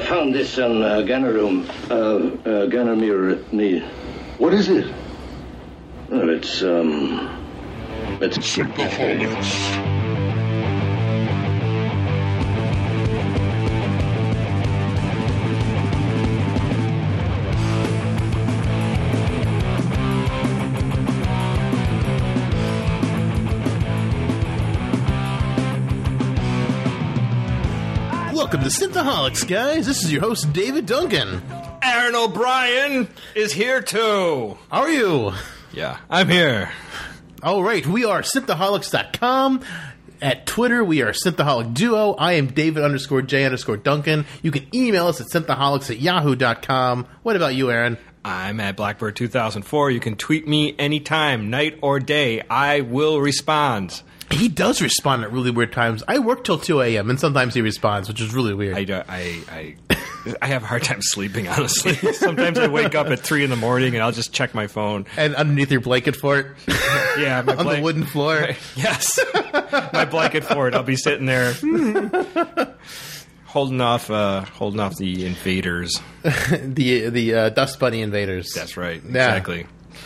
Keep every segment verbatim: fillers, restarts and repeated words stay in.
found this on uh, Ganarum. Uh, uh, Ganamir. Me. What is it? Well, it's, um... It's... Syntaholics. Welcome to Syntaholics, guys. This is your host, David Duncan. Aaron O'Brien is here, too. How are you? Yeah, I'm here. All right, we are Syntaholics dot com. At Twitter, we are Synthaholic Duo. I am David underscore J underscore Duncan. You can email us at Synthaholics at yahoo dot com. What about you, Aaron? I'm at Blackbird two thousand four. You can tweet me anytime, night or day. I will respond. He does respond at really weird times. I work till two a.m., and sometimes he responds, which is really weird. I, do, I, I, I have a hard time sleeping, honestly. Sometimes I wake up at three in the morning, and I'll just check my phone. And underneath your blanket fort? Yeah. My On blank- the wooden floor? Yes. My blanket fort. I'll be sitting there holding off uh, holding off the invaders. the the uh, Dust Bunny invaders. That's right. Yeah. Exactly.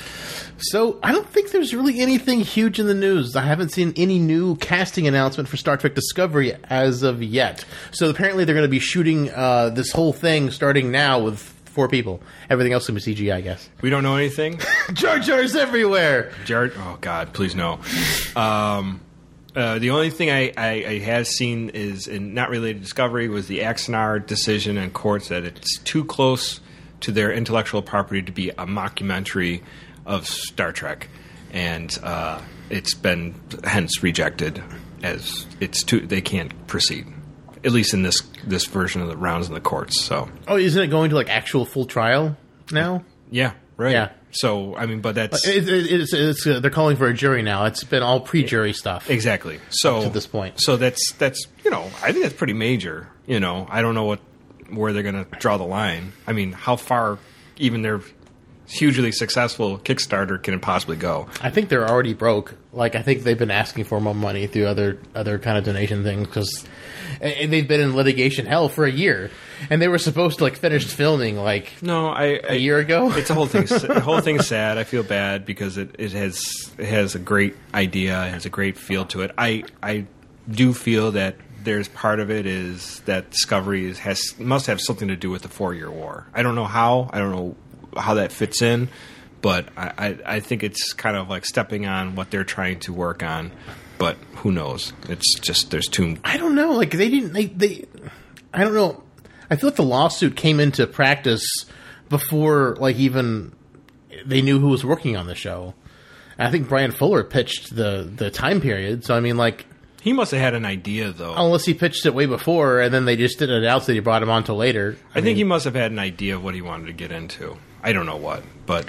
So, I don't think there's really anything huge in the news. I haven't seen any new casting announcement for Star Trek Discovery as of yet. So, apparently they're going to be shooting uh, this whole thing starting now with four people. Everything else is going to be C G I, I guess. We don't know anything? Jar Jar's everywhere! Jar Oh, God, please no. Um, uh, the only thing I, I, I have seen is, in not related to Discovery, was the Axanar decision in courts that it's too close to their intellectual property to be a mockumentary of Star Trek, and uh, it's been hence rejected as it's too. They can't proceed, at least in this this version of the rounds in the courts. So, oh, isn't it going to like actual full trial now? Yeah, right. Yeah. So, I mean, but that's it, it, it's, it's uh, they're calling for a jury now. It's been all pre-jury stuff, exactly. So to this point, so that's that's you know, I think that's pretty major. You know, I don't know what where they're going to draw the line. I mean, how far even their hugely successful Kickstarter can it possibly go? I think they're already broke. Like, I think they've been asking for more money through other other kind of donation things because they've been in litigation hell for a year, and they were supposed to like finish filming like no, I, I a year ago. It's a whole thing. The whole thing's sad. I feel bad because it, it has it has a great idea, it has a great feel to it. I I do feel that there's part of it is that Discovery is, has must have something to do with the four year war. I don't know how. I don't know how that fits in, but I, I, I think it's kind of like stepping on what they're trying to work on, but who knows? It's just, there's too... I don't know, like, they didn't, they, they, I don't know, I feel like the lawsuit came into practice before, like, even they knew who was working on the show. And I think Brian Fuller pitched the, the time period, so I mean, like... He must have had an idea, though. Unless he pitched it way before, and then they just didn't announce that he brought him on till later. I, I think mean, he must have had an idea of what he wanted to get into. I don't know what, but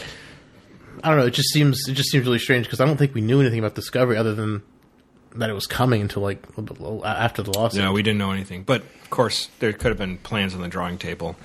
I don't know. It just seems it just seems really strange because I don't think we knew anything about Discovery other than that it was coming until like a little bit after the lawsuit. No, we didn't know anything. But of course, there could have been plans on the drawing table.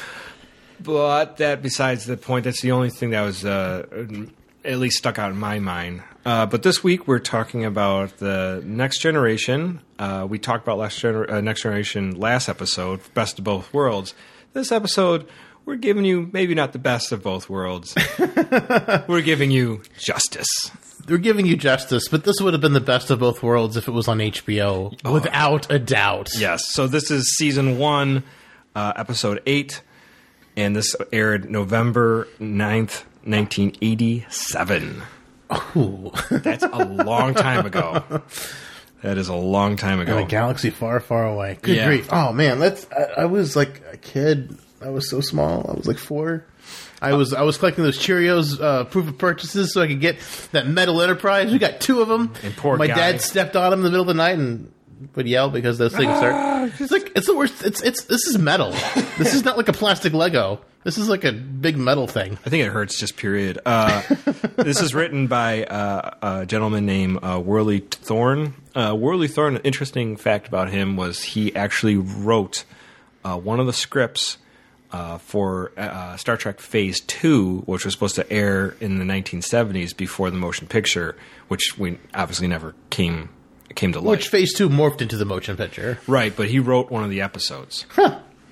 But that, besides the point, that's the only thing that was uh, at least stuck out in my mind. Uh, but this week we're talking about the Next Generation. Uh, we talked about last gener- uh, Next Generation last episode, Best of Both Worlds. This episode, we're giving you maybe not the best of both worlds. We're giving you justice. We're giving you justice, but this would have been the best of both worlds if it was on H B O, oh, without a doubt. Yes. So this is season one, uh, episode eight, and this aired November ninth, nineteen eighty-seven. Ooh. That's a long time ago. That is a long time ago. In a galaxy far, far away. Good yeah. grief. Oh, man. That's, I, I was like a kid. I was so small. I was like four. I was I was collecting those Cheerios uh, proof of purchases so I could get that Metal Enterprise. We got two of them. And poor My guy. dad stepped on them in the middle of the night and would yell because those things are. It's like it's the worst. It's it's this is metal. This is not like a plastic Lego. This is like a big metal thing. I think it hurts just period. Uh, this is written by uh, a gentleman named uh, Worley Thorne. Uh, Worley Thorne. An interesting fact about him was he actually wrote uh, one of the scripts uh, for uh, Star Trek Phase Two, which was supposed to air in the nineteen seventies before the motion picture, which we obviously never came came to light. Which Phase Two morphed into the motion picture, right? But he wrote one of the episodes. Huh.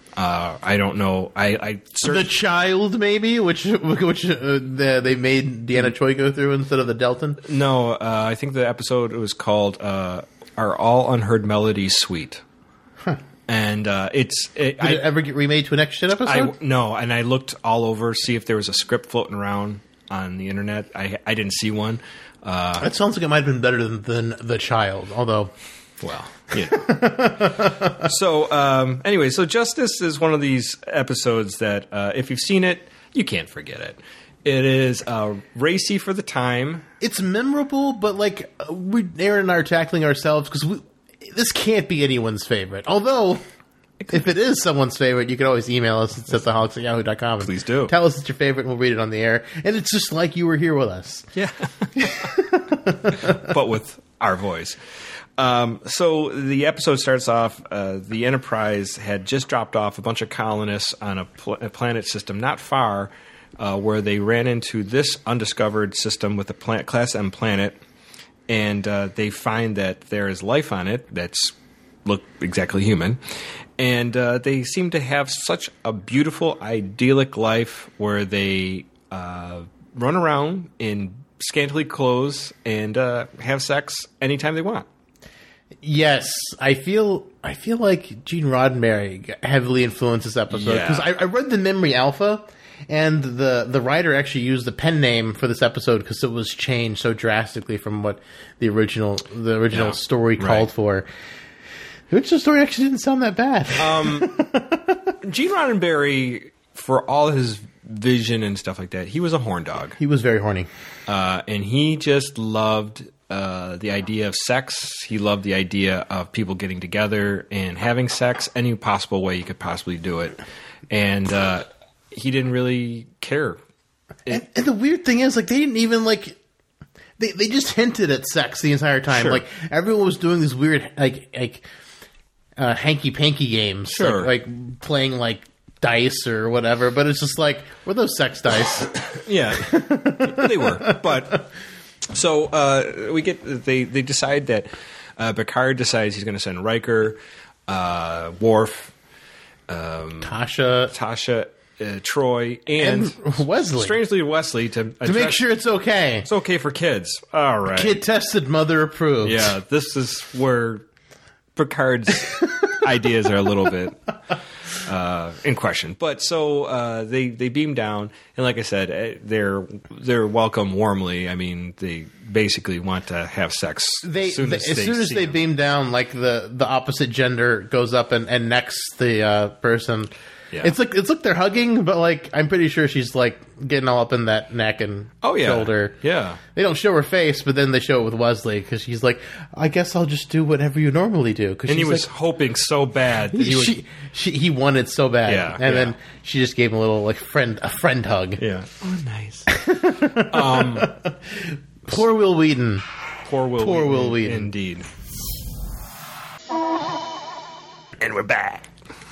Uh, I don't know. I, I The Child, maybe, which which uh, the, they made Deanna Choi go through instead of the Delton. no. Uh, I think the episode was called uh, "Are All Unheard Melodies Sweet?" Huh. And uh, it's it, Did I, it ever get remade to an next gen episode? I no, and I looked all over see if there was a script floating around on the internet. I I didn't see one. Uh, that sounds like it might have been better than, than The Child, although. Well, you know. so, um, anyway, so Justice is one of these episodes that, uh, if you've seen it, you can't forget it. It is uh, racy for the time. It's memorable, but like we, Aaron and I are tackling ourselves because this can't be anyone's favorite. Although, if it is someone's favorite, you can always email us at sethaholics at yahoo dot com. Please do. Tell us it's your favorite, and we'll read it on the air. And it's just like you were here with us. Yeah. But with our voice. Um, so the episode starts off, uh, the Enterprise had just dropped off a bunch of colonists on a, pl- a planet system not far, uh, where they ran into this undiscovered system with a plant, Class M planet, and uh, they find that there is life on it that's look exactly human, and uh, they seem to have such a beautiful, idyllic life where they uh, run around in scantily clothes and uh, have sex anytime they want. Yes, I feel I feel like Gene Roddenberry heavily influenced this episode because Yeah. I, I read the Memory Alpha, and the the writer actually used the pen name for this episode because it was changed so drastically from what the original the original Yeah, story right. called for. The original story actually didn't sound that bad. Gene Roddenberry, for all his vision and stuff like that, he was a horn dog, He was very horny. uh, and he just loved uh, the idea of sex. He loved the idea of people getting together and having sex any possible way you could possibly do it, and uh, he didn't really care. And, and the weird thing is, like, they didn't even like. They they just hinted at sex the entire time. Sure. Like everyone was doing these weird like like uh, hanky panky games, Sure. like, like playing like dice or whatever. But it's just like, were those sex dice? Yeah, they were. But so uh, we get they they decide that uh, Picard decides he's going to send Riker, uh, Worf, Tasha Tasha, uh, Troy, and, and Wesley strangely Wesley to to address- make sure it's okay. it's okay for kids. All right. Kid tested, mother approved. Yeah, this is where Picard's ideas are a little bit uh, in question. But so uh, they they beam down, and like I said, eh, they're they're welcome warmly. I mean, they basically want to have sex They, as soon they- as, as they, soon as see they him. beam down, like the, the opposite gender goes up and, and next the uh, person. Yeah. It's like it's like they're hugging, but like I'm pretty sure she's like getting all up in that neck and Oh yeah, shoulder. yeah. They don't show her face, but then they show it with Wesley because she's like, "I guess I'll just do whatever you normally do." Cause And he she's was like, hoping so bad that he would. she, she, he wanted so bad, Yeah, and yeah. then she just gave him a little like friend a friend hug. yeah. Oh, nice. Poor Will Wheaton. Poor Will. Poor Wheaton, Will Wheaton. Indeed. And we're back.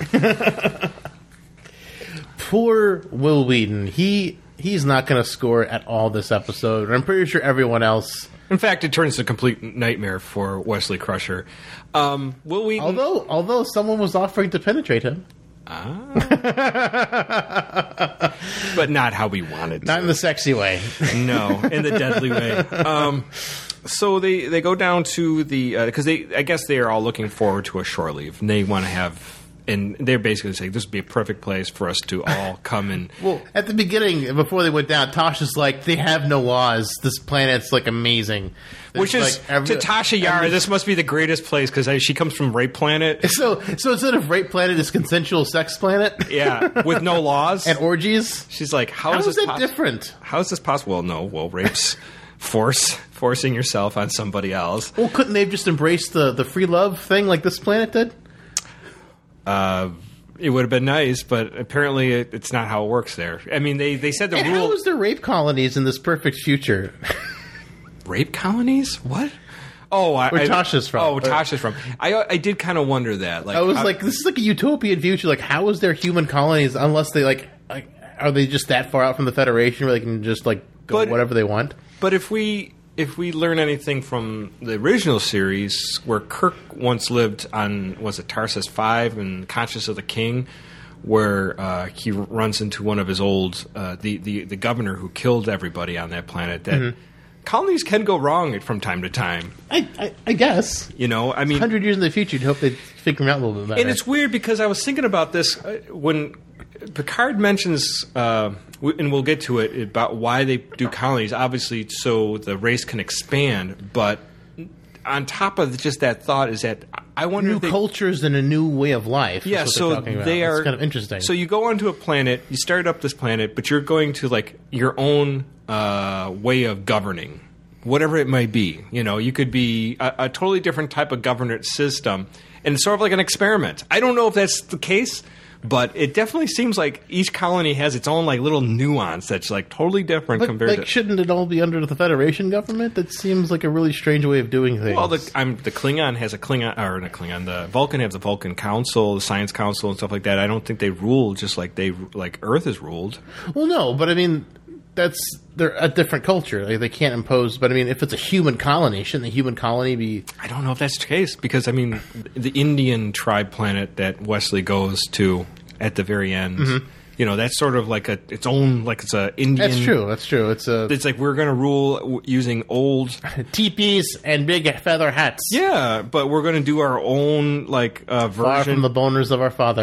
Poor Will Wheaton. He he's not going to score at all this episode. I'm pretty sure everyone else. In fact, it turns to a complete nightmare for Wesley Crusher. Um, Will Wheaton. Although although someone was offering to penetrate him, but not how we wanted to. not in the sexy way. No, in the deadly way. Um, so they, they go down to the because they I guess they are all looking forward to a shore leave, and they want to have, and they're basically saying this would be a perfect place for us to all come and. Well, at the beginning, before they went down, Tasha's like, they have no laws. This planet's like amazing. Which There's, is like, every- to Tasha Yar, every- this must be the greatest place because she comes from Rape Planet. So, so instead of rape planet, it's consensual sex planet Yeah, with no laws. and orgies. She's like, how, How is is this that pos- different? How is this possible? Well, no, well, rape's force, forcing yourself on somebody else. Well, couldn't they have just embraced the, the free love thing like this planet did? Uh, it would have been nice, but apparently it, it's not how it works there. I mean, they, they said the And rule. how is there rape colonies in this perfect future? Rape colonies? What? Oh, I, Where I- Tasha's from. Oh, Tasha's from. I I did kind of wonder that. Like, I was how- like, this is like a utopian future. Like, how is there human colonies unless they like, like, are they just that far out from the Federation where they can just like go But- whatever they want? but if we if we learn anything from the original series, where Kirk once lived on was it Tarsus Five and Conscious of the King, where uh, he runs into one of his old uh, the, the the governor who killed everybody on that planet. That mm-hmm. colonies can go wrong from time to time. I, I, I guess. You know, I mean, hundred years in the future, you'd hope they'd figure them out a little bit better. And it's weird because I was thinking about this uh, when Picard mentions, uh, w- and we'll get to it, about why they do colonies. Obviously, so the race can expand, but on top of just that thought is that I wonder new if they, cultures and a new way of life. Yeah, so they are it's kind of interesting. So you go onto a planet, you start up this planet, but you're going to like your own uh, way of governing, whatever it might be. You know, you could be a, a totally different type of governance system, and it's sort of like an experiment. I don't know if that's the case. But it definitely seems like each colony has its own like little nuance that's like totally different but, compared like, to. Shouldn't it all be under the Federation government? That seems like a really strange way of doing things. Well, the, I'm, the Klingon has a Klingon, or not Klingon. The Vulcan has a Vulcan Council, the Science Council, and stuff like that. I don't think they rule just like they like Earth is ruled. Well, no, but I mean, that's they're a different culture. Like, they can't impose. But I mean, if it's a human colony, shouldn't the human colony be? I don't know if that's the case because I mean, the Indian tribe planet that Wesley goes to at the very end, mm-hmm. you know, that's sort of like a its own like it's a Indian. That's true. That's true. It's a. It's like we're going to rule w- using old teepees and big feather hats. Yeah, but we're going to do our own like uh, version. Far from the boners of our father.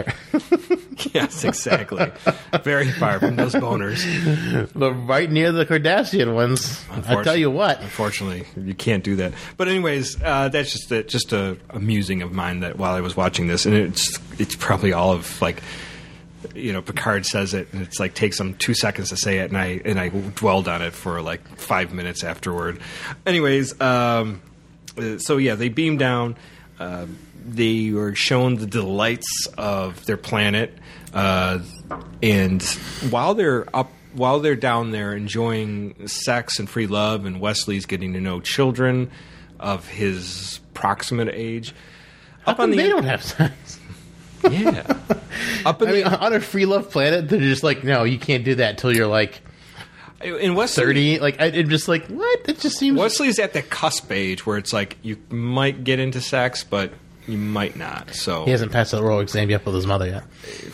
Yes, exactly. Very far from those boners, but right near the Cardassian ones. I tell you what. Unfortunately, you can't do that. But anyways, uh, that's just a, just a, a musing of mine that while I was watching this, and it's it's probably all of like. You know, Picard says it, and it's like takes him two seconds to say it, and I and I dwelled on it for like five minutes afterward. Anyways, um, so yeah, they beam down. Uh, they were shown the delights of their planet, uh, and while they're up, while they're down there enjoying sex and free love, and Wesley's getting to know children of his proximate age. How up come on the they don't have sex? Yeah. Up in I the, mean, on a free love planet, they're just like, no, you can't do that until you're like in Wesley, thirty. Like, I, it just like, what? It just seems. Wesley's at the cusp age where it's like you might get into sex, but you might not. So he hasn't passed the oral exam yet with his mother yet.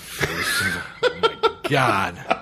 Oh my God.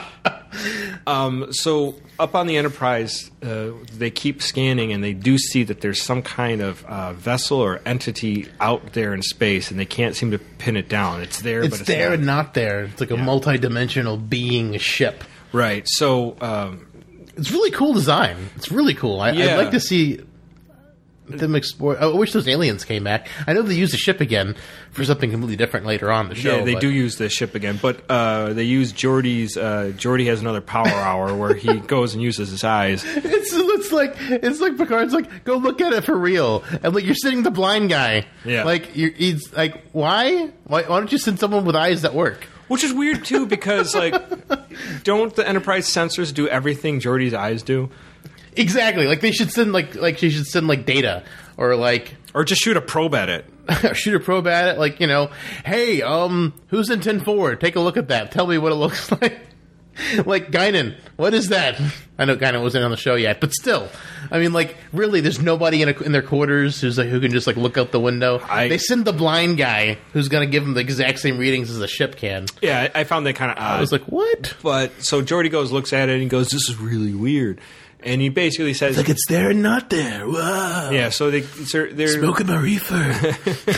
Um, so up on the Enterprise, uh, they keep scanning, and they do see that there's some kind of uh, vessel or entity out there in space, and they can't seem to pin it down. It's there, it's but it's there not. and not there. It's like a yeah. multi-dimensional being ship. Right. So um, it's really cool design. It's really cool. I, yeah. I'd like to see them explore. I wish those aliens came back. I know they use the ship again for something completely different later on in the show. Yeah, they but. do use the ship again, but uh, they use Geordi's. Uh, Geordi has another power hour where he goes and uses his eyes. It's, it's like it's like Picard's like, go look at it for real, and like you're sitting the blind guy. Yeah, like you're, he's like, why? why? Why don't you send someone with eyes that work? Which is weird too, because like, don't the Enterprise sensors do everything Geordi's eyes do? Exactly. Like they should send like like she should send like data or like or just shoot a probe at it. shoot a probe at it. Like, you know, hey, um, who's in ten forward? Take a look at that. Tell me what it looks like. Like Guinan, what is that? I know Guinan wasn't on the show yet, but still, I mean, like, really, there's nobody in, a, in their quarters who's like who can just like look out the window. I, they send the blind guy who's going to give them the exact same readings as the ship can. Yeah, I found that kind of odd. I was like, what? But so Geordi goes, looks at it, and goes, "This is really weird." And he basically says, it's like it's there and not there. Whoa. Yeah, so they, so they're smoking my reefer.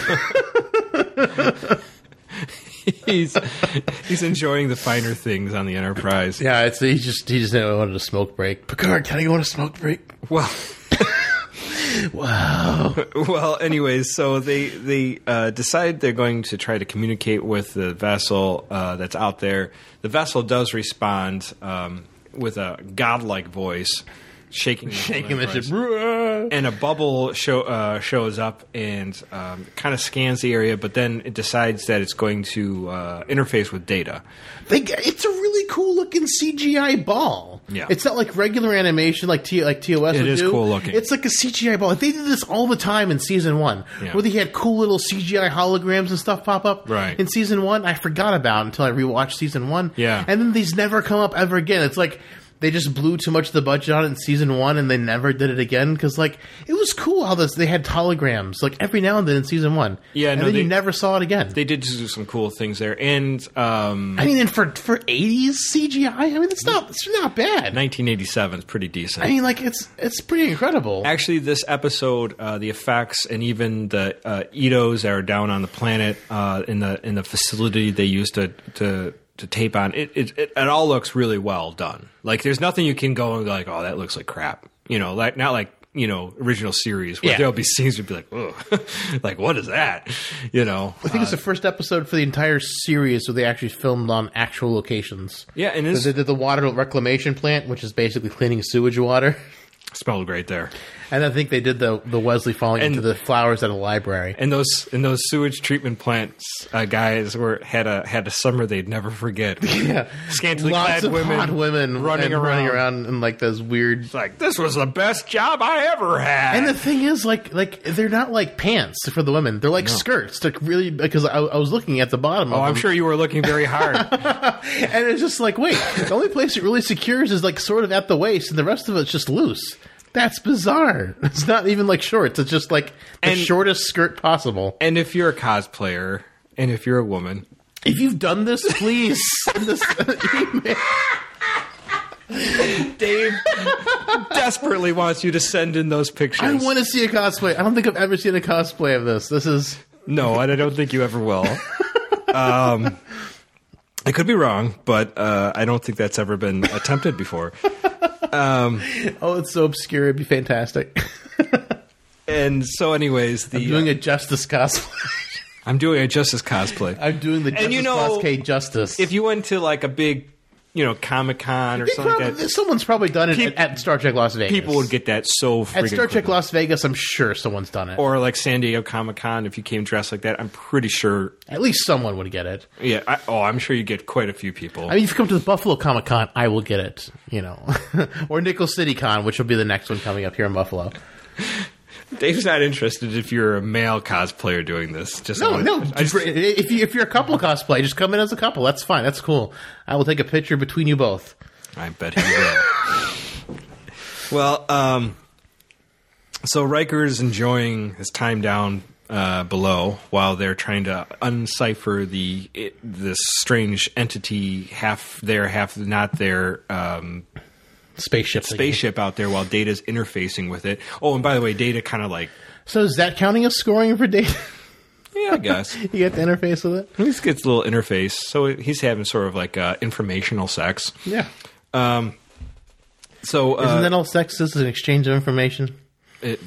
he's he's enjoying the finer things on the Enterprise. Yeah, it's he just he just wanted a smoke break. Picard, can I go on a smoke break? Well, wow. Well, anyways, so they they uh, decide they're going to try to communicate with the vessel uh, that's out there. The vessel does respond. Um, with a godlike voice, shaking, shaking the ship, and a bubble show, uh, shows up and um, kind of scans the area, but then it decides that it's going to uh, interface with Data. They, it's a really cool looking C G I ball. Yeah, it's not like regular animation like T, like T O S. It would is do. cool looking. It's like a C G I ball. They did this all the time in season one, yeah. where they had cool little C G I holograms and stuff pop up. Right. In season one, I forgot about until I rewatched season one. Yeah, and then these never come up ever again. It's like they just blew too much of the budget on it in season one, and they never did it again. Because like it was cool how this they had holograms like every now and then in season one. Yeah, and no, then they, you never saw it again. They did do some cool things there, and um, I mean, and for for eighties C G I, I mean, it's not it's not bad. nineteen eighty-seven is pretty decent. I mean, like it's it's pretty incredible. Actually, this episode, uh, the effects and even the uh, Edos that are down on the planet uh, in the in the facility they used to to. to tape on it, it, it, it all looks really well done. Like there's nothing you can go and be like, oh, that looks like crap. You know, like not like, you know, original series where yeah. there'll be scenes you'd be like, oh, like what is that? You know, I think uh, it's the first episode for the entire series where they actually filmed on actual locations. Yeah, and it's, they did the water reclamation plant, which is basically cleaning sewage water. Smelled great there. And I think they did the the Wesley falling and, into the flowers at a library. And those and those sewage treatment plants uh, guys were had a had a summer they'd never forget. Yeah, scantily lots clad of women, hot women running around, running around in like those weird. It's like this was the best job I ever had. And the thing is, like, like they're not like pants for the women; they're like no. skirts. To really, because I, I was looking at the bottom. Oh, of I'm them. sure you were looking very hard. And it's just like, wait, the only place it really secures is like sort of at the waist, and the rest of it's just loose. That's bizarre. It's not even like shorts. It's just like the and, shortest skirt possible. And if you're a cosplayer, and if you're a woman, if you've done this, please send us an email. Dave desperately wants you to send in those pictures. I want to see a cosplay. I don't think I've ever seen a cosplay of this. This is no, and I don't think you ever will. um, I could be wrong, but uh, I don't think that's ever been attempted before. Um, oh, it's so obscure. It'd be fantastic. And so, anyways, the I'm doing uh, a Justice cosplay. I'm doing a Justice cosplay. I'm doing the Justice and you know, cosplay Justice. If you went to like a big, you know, Comic Con or something probably, like that, someone's probably done it Pe- at, at Star Trek Las Vegas. People would get that so freaking at Star Trek quickly. Las Vegas. I'm sure someone's done it. Or like San Diego Comic Con, if you came dressed like that, I'm pretty sure at least someone would get it. Yeah. I, oh, I'm sure you get quite a few people. I mean, if you come to the Buffalo Comic Con, I will get it. You know, or Nickel City Con, which will be the next one coming up here in Buffalo. Dave's not interested if you're a male cosplayer doing this. Just no, wanna, no. I just, if you if you're a couple cosplay, just come in as a couple. That's fine. That's cool. I will take a picture between you both. I bet he will. Well, um, so Riker's enjoying his time down uh, below while they're trying to uncipher the it, this strange entity, half there, half not there. Um, Spaceship, spaceship out there while Data's interfacing with it. Oh, and by the way, Data kind of like. So is that counting as scoring for Data? Yeah, I guess. You get the interface with it? He gets a little interface. So he's having sort of like uh, informational sex. Yeah. Um. So uh, isn't that all sex is? An exchange of information? It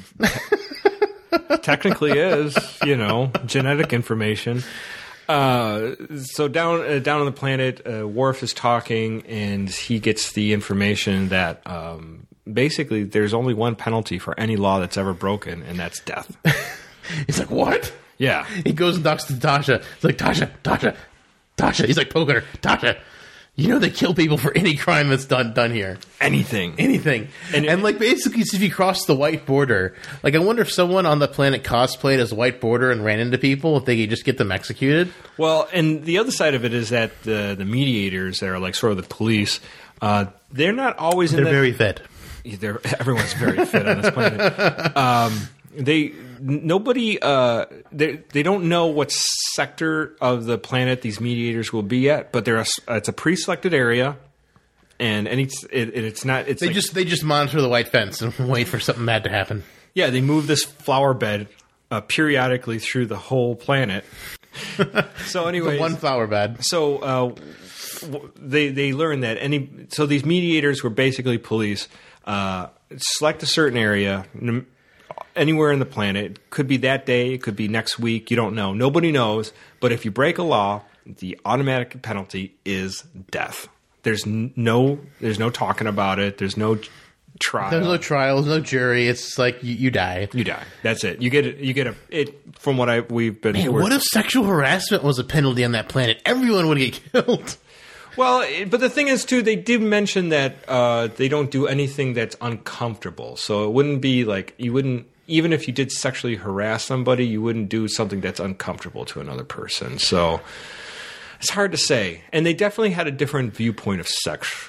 technically is, you know, genetic information. Uh, so down uh, down on the planet, uh, Worf is talking, and he gets the information that um, basically there's only one penalty for any law that's ever broken, and that's death. He's like, what? Yeah. He goes and talks to Tasha. He's like, Tasha, Tasha, Tasha. He's like poking her. Tasha, you know they kill people for any crime that's done done here. Anything. Anything. And, and, and like basically, if you cross the white border, like I wonder if someone on the planet cosplayed as white border and ran into people, if they could just get them executed. Well, and the other side of it is that the the mediators that are like sort of the police, uh, they're not always they're in that, very fit. They're, everyone's very fit on this planet. Um, they nobody uh, they they don't know what sector of the planet these mediators will be at, but they're a, it's a pre-selected area, and and it's it, it's not it's they like, just they just monitor the white fence and wait for something bad to happen. Yeah, they move this flower bed uh, periodically through the whole planet. So anyway, one flower bed. So uh, they they learn that any so these mediators were basically police. Uh, select a certain area. Anywhere in the planet. It could be that day, it could be next week, you don't know. Nobody knows, but if you break a law, the automatic penalty is death. There's no there's no talking about it. There's no trial. There's no trial, there's no jury. It's like you, you die. You die. That's it. You get it you get a it from what I we've been Man, what if sexual harassment was a penalty on that planet? Everyone would get killed. Well, but the thing is, too, they did mention that uh, they don't do anything that's uncomfortable. So it wouldn't be like you wouldn't. Even if you did sexually harass somebody, you wouldn't do something that's uncomfortable to another person. So it's hard to say. And they definitely had a different viewpoint of sex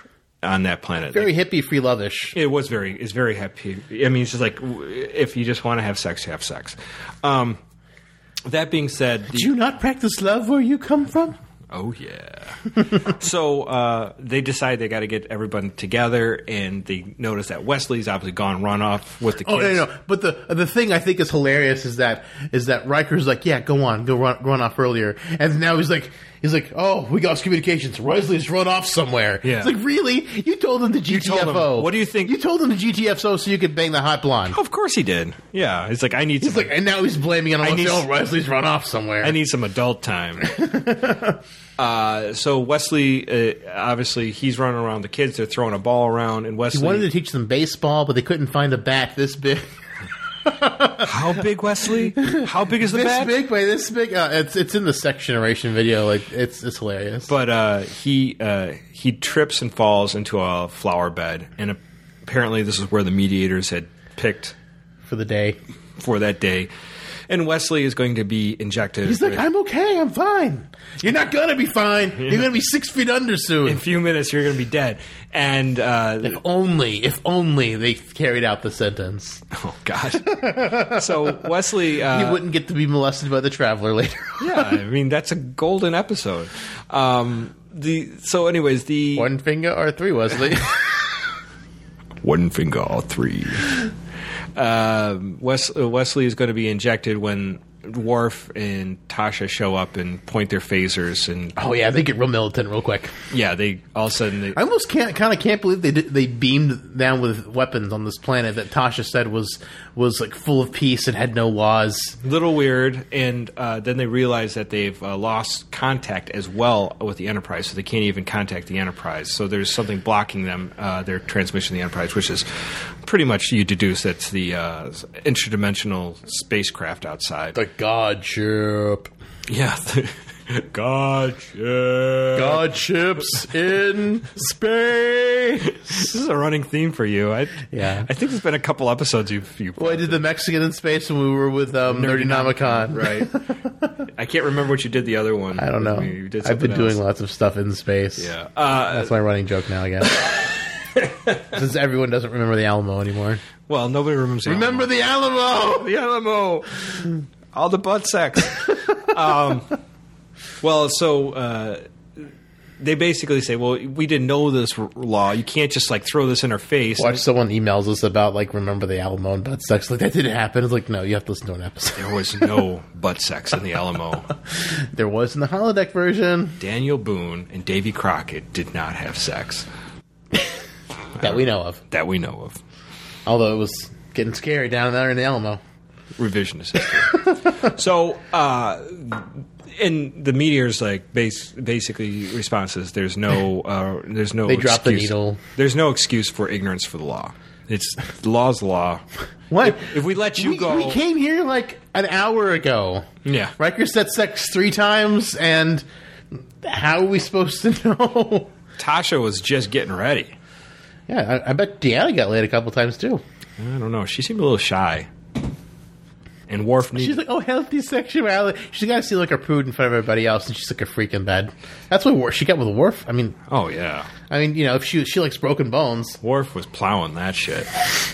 on that planet. Very like, hippie, free love-ish. It was very, it's very happy. I mean, it's just like, if you just want to have sex, have sex. Um, that being said... Do you not practice love where you come from? Oh, yeah. So uh, they decide they got to get everyone together, and they notice that Wesley's obviously gone run off with the kids. Oh, no, no, no. But the the thing I think is hilarious is that is that Riker's like, yeah, go on, go run, run off earlier. And now he's like, he's like, oh, we lost communications. Wesley's run off somewhere. Yeah. It's like, really? You told him the G T F O. You told him. What do you think? You told him the G T F O so you could bang the hot blonde. Of course he did. Yeah. He's like, I need He's some... like, and now he's blaming it on I need oh, s- Wesley's run off somewhere. I need some adult time. uh, so Wesley, uh, obviously, he's running around the kids. They're throwing a ball around, and Wesley... He wanted to teach them baseball, but they couldn't find a bat this big. How big, Wesley? How big is the this bat? big, wait, this big. Uh, it's it's in the sex generation video. Like it's it's hilarious. But uh, he uh, he trips and falls into a flower bed, and apparently this is where the mediators had picked for the day. For that day. And Wesley is going to be injected. He's like, with, I'm okay, I'm fine. You're not going to be fine. Yeah. You're going to be six feet under soon. In a few minutes, you're going to be dead. And uh, if only, if only they carried out the sentence. Oh, God. So Wesley... Uh, he wouldn't get to be molested by the Traveler later. Yeah, I mean, that's a golden episode. Um, the So anyways, the... One finger or three, Wesley? One finger or three. Uh, Wes- Wesley is going to be injected when Worf and Tasha show up and point their phasers. And oh yeah, they get real militant real quick. Yeah, they all of a sudden. They, I almost can't kind of can't believe they did, they beamed down with weapons on this planet that Tasha said was was like full of peace and had no laws. Little weird, and uh, then they realize that they've uh, lost contact as well with the Enterprise, so they can't even contact the Enterprise. So there's something blocking them, uh, their transmission to the Enterprise, which is pretty much you deduce that's the uh, interdimensional spacecraft outside. The God ship. Yeah. God ship. God ships in space. This is a running theme for you. I, yeah. I think there's been a couple episodes you've... you've well, I did the Mexican in space when we were with um, Nerdynomicon. Right. I can't remember what you did the other one. I don't know. You did I've been else. doing lots of stuff in space. Yeah. Uh, That's my running joke now, I guess. Since everyone doesn't remember the Alamo anymore. Well, nobody remembers the Remember Alamo. the Alamo! The Alamo! All the butt sex. um, well, so uh, they basically say, well, we didn't know this r- law. You can't just, like, throw this in our face. Watch someone emails us about, like, remember the Alamo and butt sex. Like, that didn't happen. It's like, no, you have to listen to an episode. There was no butt sex in the Alamo. There was in the holodeck version. Daniel Boone and Davy Crockett did not have sex. That we know of. That we know of. Although it was getting scary down there in the Alamo. Revisionist history. So, uh, and the meteor's like base, basically responses. There's no, uh, there's no. They dropped the excuse. needle. There's no excuse for ignorance for the law. It's the law's the law. What? If, if we let you we, go, we came here like an hour ago. Yeah. Riker said sex three times, and how are we supposed to know? Tasha was just getting ready. Yeah, I, I bet Deanna got laid a couple times too. I don't know. She seemed a little shy. And Worf needs... She's like, oh, healthy sexuality. She's got to see like her prude in front of everybody else, and she's like a freak in bed. That's what Worf, she got with Worf. I mean, oh yeah. I mean, you know, if she she likes broken bones. Worf was plowing that shit.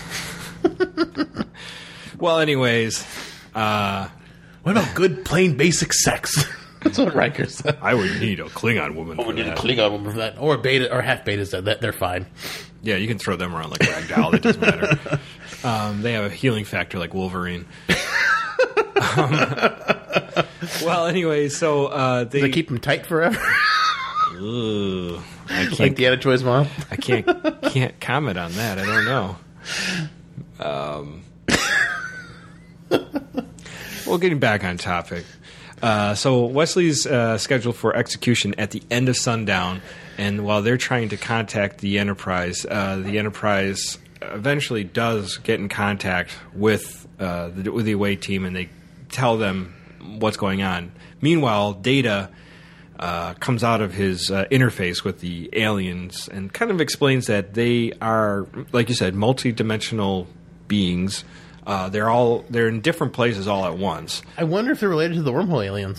Well, anyways, uh, what about good, plain, basic sex? That's what Riker said. I would need a Klingon woman. Oh, for we need that. a Klingon woman for that, or a beta, or half betas. That they're fine. Yeah, you can throw them around like a rag doll. It doesn't matter. Um, they have a healing factor like Wolverine. um, well, anyway, so uh, they, Does they keep them tight forever? Ugh, I can't. Like Deanna Choi's mom. I can't can't comment on that. I don't know. Um, well, getting back on topic. Uh, so Wesley's uh, scheduled for execution at the end of sundown, and while they're trying to contact the Enterprise, uh, the Enterprise eventually does get in contact with uh, the, with the away team, and they tell them what's going on. Meanwhile, Data uh, comes out of his uh, interface with the aliens and kind of explains that they are, like you said, multi-dimensional beings. Uh, they're all they're in different places all at once. I wonder if they're related to the wormhole aliens.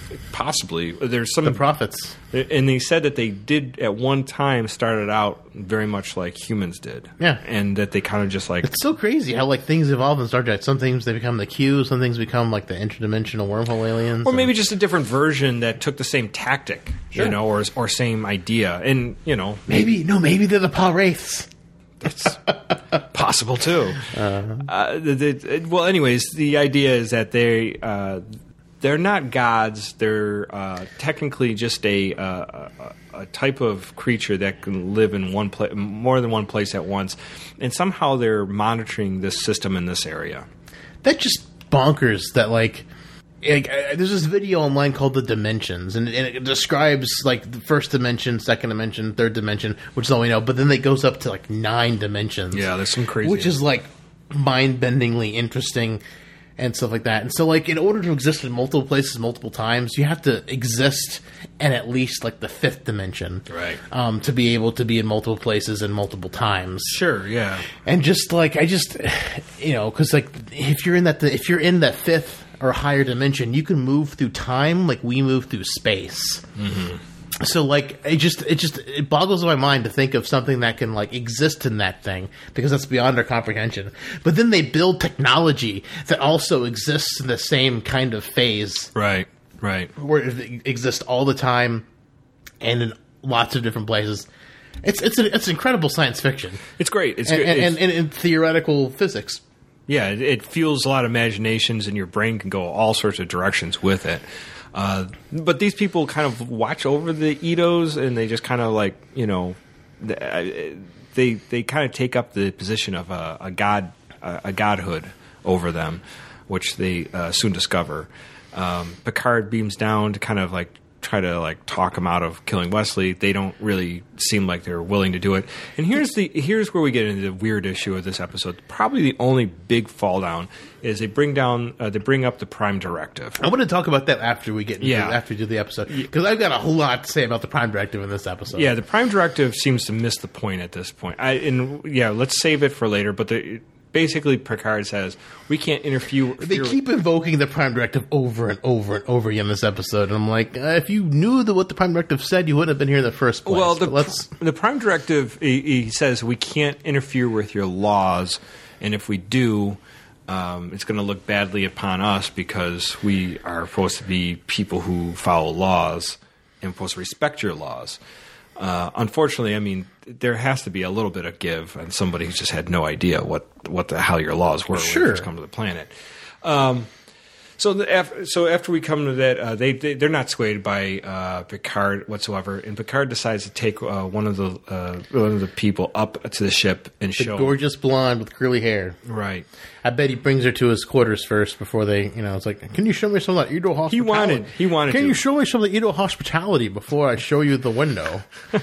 Possibly. There's some The prophets. And they said that they did at one time started out very much like humans did. Yeah. And that they kind of just like It's so crazy how like things evolve in Star Trek. Some things they become the Q, some things become like the interdimensional wormhole aliens. or and- maybe just a different version that took the same tactic, Sure. you know, or or same idea. And, you know, maybe no, maybe they're the Paul Wraiths. It's possible too. Uh-huh. Uh, the, the, well, anyways, the idea is that they uh, they're not gods. They're uh, technically just a, uh, a a type of creature that can live in one place, more than one place at once, and somehow they're monitoring this system in this area. That's just bonkers. That like, like uh, there's this video online called The Dimensions, and, and it describes like the first dimension, second dimension, third dimension, which is all we know. But then it goes up to like nine dimensions. Yeah, there's some crazy, which is like mind-bendingly interesting and stuff like that. And so, like, in order to exist in multiple places multiple times, you have to exist in at least like the fifth dimension, Right. Um, to be able to be in multiple places and multiple times. sure, yeah. And just like I just, you know, because like if you're in that if you're in that fifth or higher dimension, you can move through time like we move through space. Mm-hmm. So like it just it just it boggles my mind to think of something that can like exist in that thing, because that's beyond our comprehension. But then they build technology that also exists in the same kind of phase, Right, right. where it exists all the time and in lots of different places. It's it's a, it's incredible science fiction. It's great. It's and, good. and, It's- and, and, and theoretical physics. Yeah, it, it fuels a lot of imaginations, and your brain can go all sorts of directions with it. Uh, but these people kind of watch over the Edos, and they just kind of like, you know, they they kind of take up the position of a, a god, a godhood over them, which they uh, soon discover. Um, Picard beams down to kind of like try to like talk him out of killing Wesley. They don't really seem like they're willing to do it. And here's the here's where we get into the weird issue of this episode. Probably the only big fall down is they bring down uh, they bring up the Prime Directive. I want to talk about that after we get into, Yeah. after we do the episode, because I've got a whole lot to say about the Prime Directive in this episode. Yeah, the Prime Directive seems to miss the point at this point. I and yeah, let's save it for later. But the, basically, Picard says we can't interfere. They keep invoking the Prime Directive over and over and over again in this episode, and I'm like, uh, if you knew the, what the Prime Directive said, you wouldn't have been here in the first place. Well, the, But let's the Prime Directive, he, he says we can't interfere with your laws, and if we do, um, it's going to look badly upon us because we are supposed to be people who follow laws and supposed to respect your laws. Uh, unfortunately, I mean, there has to be a little bit of give on somebody who's just had no idea what, what the hell your laws were when Sure. you first come to the planet. Um, so, the, af- so after we come to that, uh, they, they they're not swayed by uh, Picard whatsoever, and Picard decides to take uh, one of the uh, one of the people up to the ship and the show gorgeous blonde with curly hair. right. I bet he brings her to his quarters first before they, you know, it's like, can you show me some of that Edo hospitality? He wanted- he wanted Can to. you show me some of the Edo hospitality before I show you the window?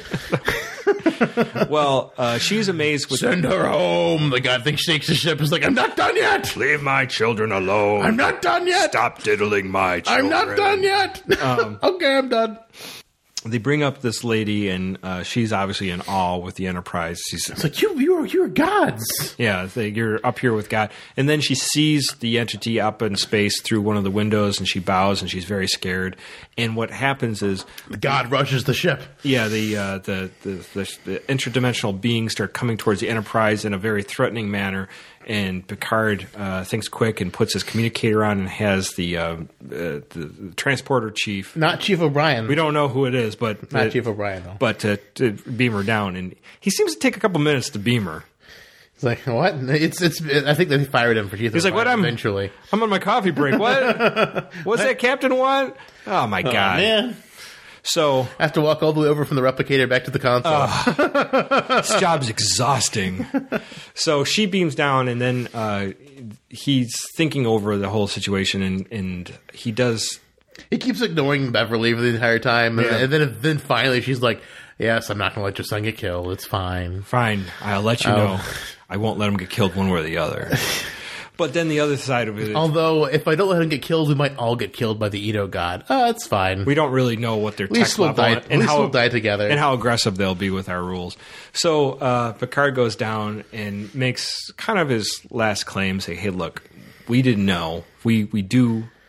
Well, uh, she's amazed with Send her home. The guy thinks shakes the ship. Is like, I'm not done yet. "Leave my children alone. I'm not done yet. Stop diddling my children." I'm not done yet. Okay, I'm done. They bring up this lady, and uh, she's obviously in awe with the Enterprise. She's It's like, you, you are, you are gods. Yeah, they, you're up here with God. And then she sees the entity up in space through one of the windows, and she bows, and she's very scared. And what happens is, God rushes the ship. yeah, the uh, the, the, the the interdimensional beings start coming towards the Enterprise in a very threatening manner. And Picard uh, thinks quick and puts his communicator on and has the, uh, uh, the, the transporter chief. Not Chief O'Brien. We don't know who it is, but Not uh, Chief O'Brien, though. but to, to beam her down, and he seems to take a couple minutes to beam her. It's like, what? It's, it's, I think they fired him for Chief He's like, O'Brien "What? I'm eventually. I'm on my coffee break. What? What's that Captain want? Oh my god!" Man. So I have to walk all the way over from the replicator back to the console. this job's exhausting. So she beams down, and then uh, he's thinking over the whole situation, and, and he does. He keeps ignoring Beverly for the entire time, and, Yeah. and then then finally she's like, "Yes, I'm not going to let your son get killed. It's fine." Fine, I'll let you Oh. know. I won't let him get killed one way or the other. But then the other side of it is, Although, if I don't let him get killed, we might all get killed by the Edo god. Oh, it's fine. we don't really know what their At least tech we'll level die- and at least how we'll die together. and how aggressive they'll be with our rules. So uh, Picard goes down and makes kind of his last claim, say, "Hey, look, we didn't know. We we do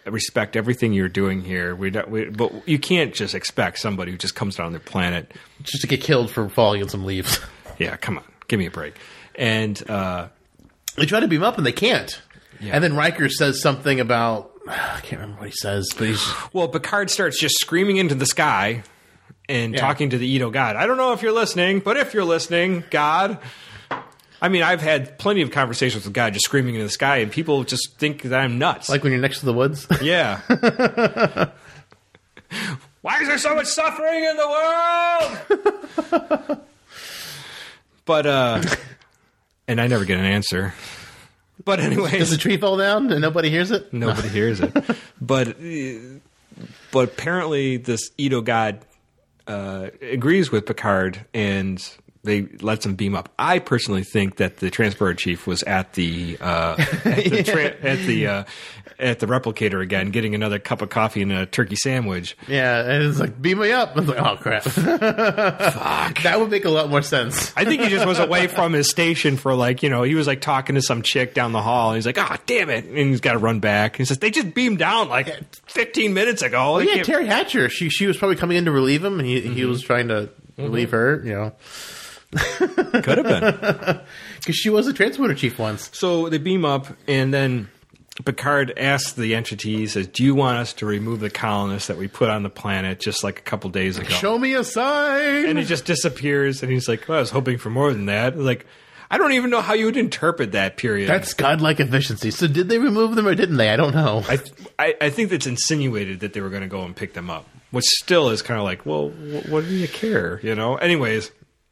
respect everything you're doing here. We, don't, we but you can't just expect somebody who just comes down their planet just to get killed for falling in some leaves. Yeah, come on, give me a break. And uh, they try to beam up and they can't. Yeah. And then Riker says something about I can't remember what he says, but he's well, Picard starts just screaming into the sky and yeah. talking to the Edo God. I don't know if you're listening, but if you're listening, God. I mean, I've had plenty of conversations with God just screaming into the sky, and people just think that I'm nuts. Like when you're next to the woods? Yeah. Why is there so much suffering in the world? But, uh, and I never get an answer. But anyways. Does the tree fall down and nobody hears it? Nobody no. hears it. But, but apparently this Edo God uh, agrees with Picard and they lets him beam up. I personally think that the transporter chief was at the uh, at the, tra- at the uh, at the replicator again, getting another cup of coffee and a turkey sandwich. Yeah, and it's like, beam me up. I was like, oh crap, fuck. That would make a lot more sense. I think he just was away from his station for like you know he was like talking to some chick down the hall. And he's like, oh damn it, and he's got to run back. He says they just beamed down like fifteen minutes ago. Well, yeah, Terry Hatcher. She she was probably coming in to relieve him, and he mm-hmm. he was trying to relieve mm-hmm. her. You know. Could have been. Because she was a transporter chief once. So they beam up, and then Picard asks the entity, he says, do you want us to remove the colonists that we put on the planet just like a couple days ago? Show me a sign! And he just disappears, and he's like, well, I was hoping for more than that. Like, I don't even know how you would interpret that period. That's godlike efficiency. So did they remove them or didn't they? I don't know. I I, I think that's insinuated that they were going to go and pick them up, which still is kind of like, well, what do you care? You know? Anyways.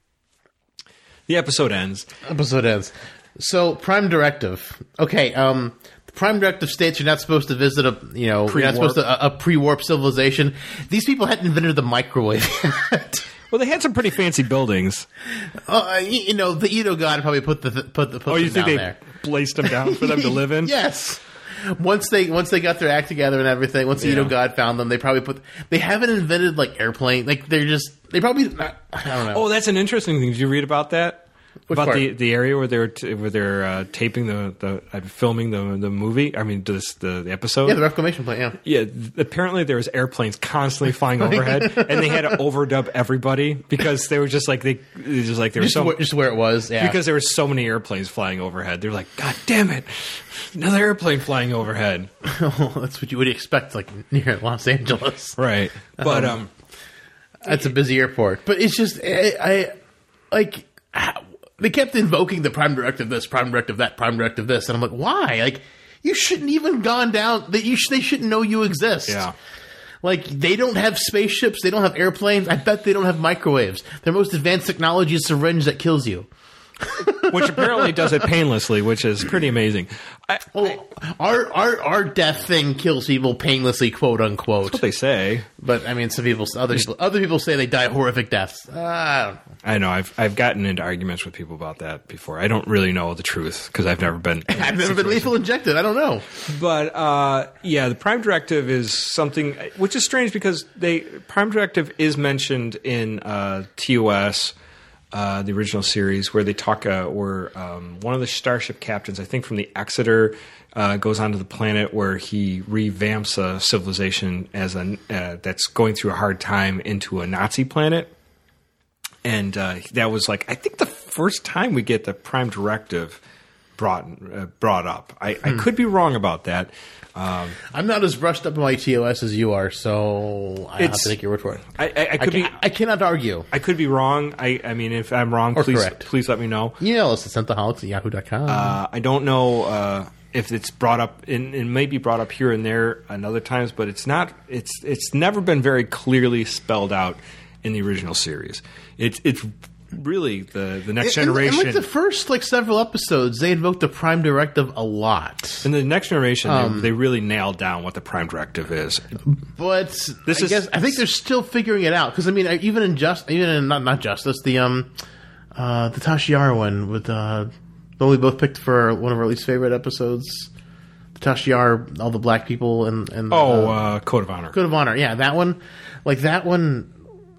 The episode ends. Episode ends. So, Prime Directive. Okay, um, the Prime Directive states you're not supposed to visit a, you know, pre-warp. You're not supposed to, a, a pre-warp civilization. These people hadn't invented the microwave yet. Well, they had some pretty fancy buildings. Uh, you, you know, the Edo God probably put the put the put oh, you them think down they there. Placed them down for them to live in? Yes. Once they once they got their act together and everything, once the yeah. Edo God found them, they probably put. They haven't invented like airplane. Like they're just they probably. Not, I don't know. Oh, that's an interesting thing. Did you read about that? Which about part? the the area where they're t- where they're uh, taping the the uh, filming the the movie. I mean, this, the the episode. Yeah, the reclamation plant. Yeah. Yeah. Th- apparently, there was airplanes constantly flying overhead, and they had to overdub everybody because they were just like they, they just like there just were so where, just where it was. Yeah. Because there were so many airplanes flying overhead. They were like, God damn it, another airplane flying overhead. Oh, that's what you would expect, like near Los Angeles, right? But um, um that's a busy airport. But it's just I, I like. How, they kept invoking the Prime Directive this, Prime Directive that, Prime Directive this, and I'm like, why? Like, you shouldn't even gone down. That you sh- they shouldn't know you exist. Yeah. Like, they don't have spaceships. They don't have airplanes. I bet they don't have microwaves. Their most advanced technology is a syringe that kills you. Which apparently does it painlessly, which is pretty amazing. I, well, our, our our death thing kills people painlessly, quote unquote. That's what they say. But I mean, some people, other people, other people say they die horrific deaths. Uh, I don't know. I know. I've I've gotten into arguments with people about that before. I don't really know the truth because I've never been. I've never been lethal injected. I don't know. But uh, yeah, the Prime Directive is something which is strange because they Prime Directive is mentioned in uh, T O S. Uh, the original series, where they talk, uh, where um, one of the starship captains, I think from the Exeter, uh, goes onto the planet where he revamps a civilization as a uh, that's going through a hard time into a Nazi planet, and uh, that was like I think the first time we get the Prime Directive brought uh, brought up. I, hmm. I could be wrong about that. Um, I'm not as brushed up on my T O S as you are, so I have to take your word for it. I, I, I could I, be. I cannot argue. I could be wrong. I, I mean, if I'm wrong, or please, correct. please let me know. Email us at centaholics at yahoo dot com. Uh, I don't know uh, if it's brought up. In, it may be brought up here and there and other times, but it's not. It's it's never been very clearly spelled out in the original series. It's it's. Really, the, the next generation. And, and like the first like several episodes, they invoked the Prime Directive a lot. In the next generation, um, they, they really nailed down what the Prime Directive is. But this I is, guess I think they're still figuring it out because I mean, even in just even in not not Justice, the um uh the Tasha Yar one with uh the one we both picked for one of our least favorite episodes. The Tasha Yar, all the black people and and oh, uh, uh, Code of Honor. Code of Honor, yeah, that one, like that one.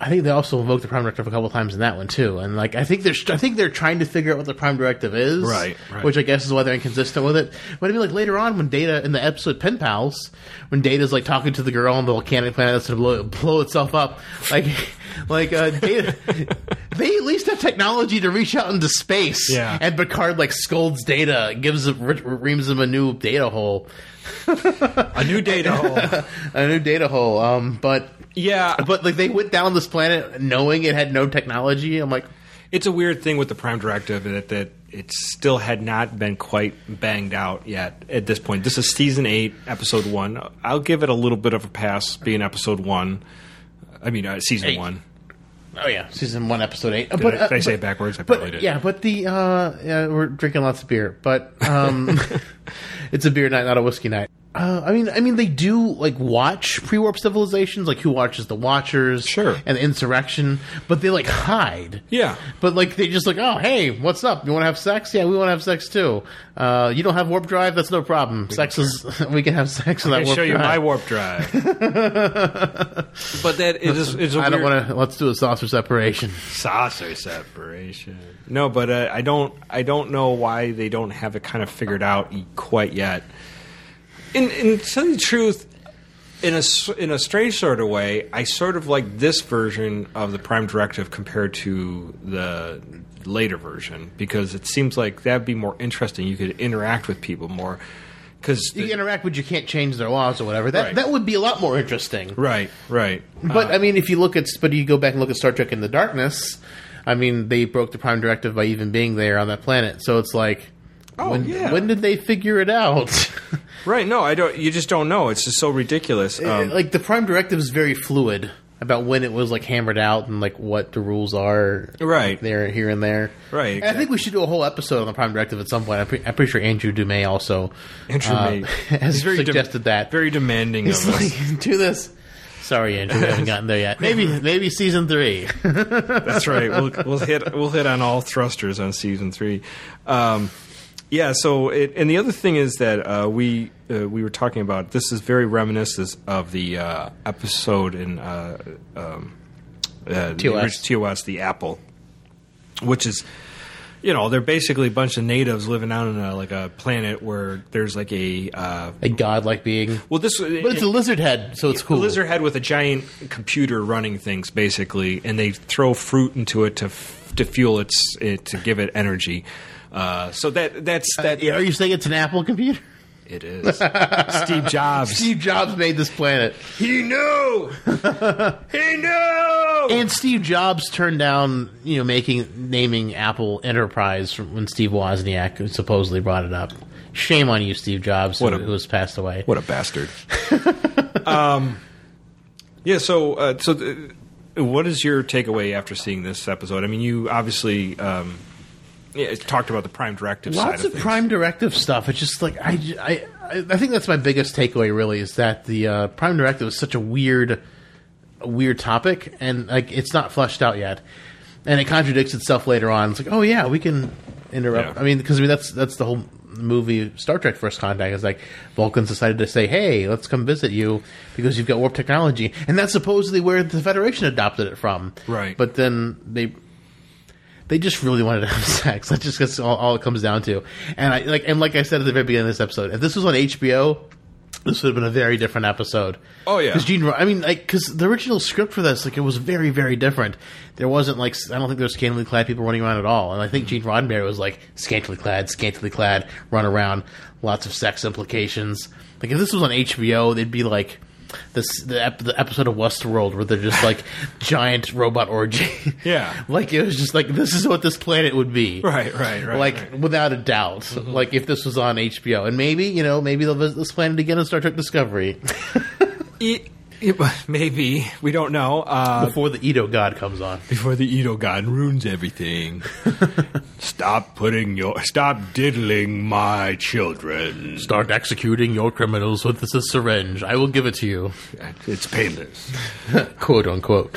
I think they also invoked the Prime Directive a couple times in that one too, and like I think they're I think they're trying to figure out what the Prime Directive is, right, right. Which I guess is why they're inconsistent with it. But I mean, like later on when Data in the episode Pen Pals, when Data's like talking to the girl on the volcanic planet that's going to blow, blow itself up, like like uh, Data, they at least have technology to reach out into space. Yeah. And Picard like scolds Data, gives him, reams him a new data hole. A new data hole. A new data hole. Um, but yeah, but like they went down this planet knowing it had no technology. I'm like, it's a weird thing with the Prime Directive that that it still had not been quite banged out yet at this point. This is season eight, episode one. I'll give it a little bit of a pass, being episode one. I mean, uh, season eight. one. Oh yeah, season one, episode eight. Did, but, I, uh, did I say but, it backwards? I but, probably did. Yeah, but the uh, yeah, we're drinking lots of beer, but um, it's a beer night, not a whiskey night. Uh, I mean, I mean, they do like watch pre-warp civilizations, like who watches the Watchers, sure, and the Insurrection, but they like hide. Yeah, but like they just like, oh, hey, what's up? You want to have sex? Yeah, we want to have sex too. Uh, you don't have warp drive? That's no problem. We sex is we can have sex with that warp drive. I can show you my warp drive. But that it is. It's a I don't weird... want to. Let's do a saucer separation. Saucer separation. No, but uh, I don't. I don't know why they don't have it kind of figured out quite yet. In, in to tell you the truth, in a, in a strange sort of way, I sort of like this version of the Prime Directive compared to the later version because it seems like that'd be more interesting. You could interact with people more. Cause you the, can interact, but you can't change their laws or whatever. That right. that would be a lot more interesting. Right, right. But uh, I mean, if you look at, but you go back and look at Star Trek in the Darkness, I mean, they broke the Prime Directive by even being there on that planet. So it's like, oh, when, yeah. when did they figure it out? Right. No, I don't. You just don't know. It's just so ridiculous. Um, like the Prime Directive is very fluid about when it was like hammered out and like what the rules are. Right. There, here, and there. Right. Exactly. I think we should do a whole episode on the Prime Directive at some point. I'm, pre- I'm pretty sure Andrew Dumais also Andrew uh, May has very suggested de- that. Very demanding He's of like, us. do this. Sorry, Andrew, we haven't gotten there yet. Maybe, maybe season three. That's right. We'll, we'll hit we'll hit on all thrusters on season three. Um, yeah. So, it, and the other thing is that uh, we uh, we were talking about this is very reminiscent of the uh, episode in uh, um, uh, T O S. The T O S, the Apple, which is. You know, they're basically a bunch of natives living out on a, like a planet where there's like a uh, a godlike being. Well, this but it's a lizard head, so it's cool. A lizard head with a giant computer running things, basically, and they throw fruit into it to f- to fuel its it to give it energy. Uh, so that that's that. Uh, are you saying it's an Apple computer? It is. Steve Jobs. Steve Jobs made this planet. He knew. He knew. And Steve Jobs turned down, you know, making naming Apple Enterprise from when Steve Wozniak supposedly brought it up. Shame on you, Steve Jobs, who, a, who has passed away. What a bastard. um, yeah. So, uh, so, th- what is your takeaway after seeing this episode? I mean, you obviously. Um, Yeah, it talked about the Prime Directive Lots side of, of things. Prime Directive stuff. It's just like I, I, I think that's my biggest takeaway. Really, is that the uh, Prime Directive is such a weird, a weird topic, and like it's not fleshed out yet, and it contradicts itself later on. It's like, oh yeah, we can interrupt. Yeah. I mean, because I mean that's that's the whole movie Star Trek First Contact. Is like Vulcans decided to say, hey, let's come visit you because you've got warp technology, and that's supposedly where the Federation adopted it from. Right, but then they. They just really wanted to have sex. That's just that's all, all it comes down to. And I like and like I said at the very beginning of this episode, if this was on H B O, this would have been a very different episode. Oh yeah, because Gene, I mean, like because the original script for this, like it was very very different. There wasn't like I don't think there was scantily clad people running around at all. And I think Gene Roddenberry was like scantily clad, scantily clad, run around, lots of sex implications. Like if this was on H B O, they'd be like. This the, ep- the episode of Westworld where they're just like giant robot orgy. Yeah, like it was just like this is what this planet would be. Right, right, right. Like right. without a doubt. Mm-hmm. Like if this was on H B O, and maybe you know maybe they'll visit this planet again in Star Trek Discovery. it, it, maybe we don't know uh, before the Edo God comes on. Before the Edo God ruins everything. Stop putting your stop diddling my children. Start executing your criminals with this syringe. I will give it to you. It's painless, quote unquote.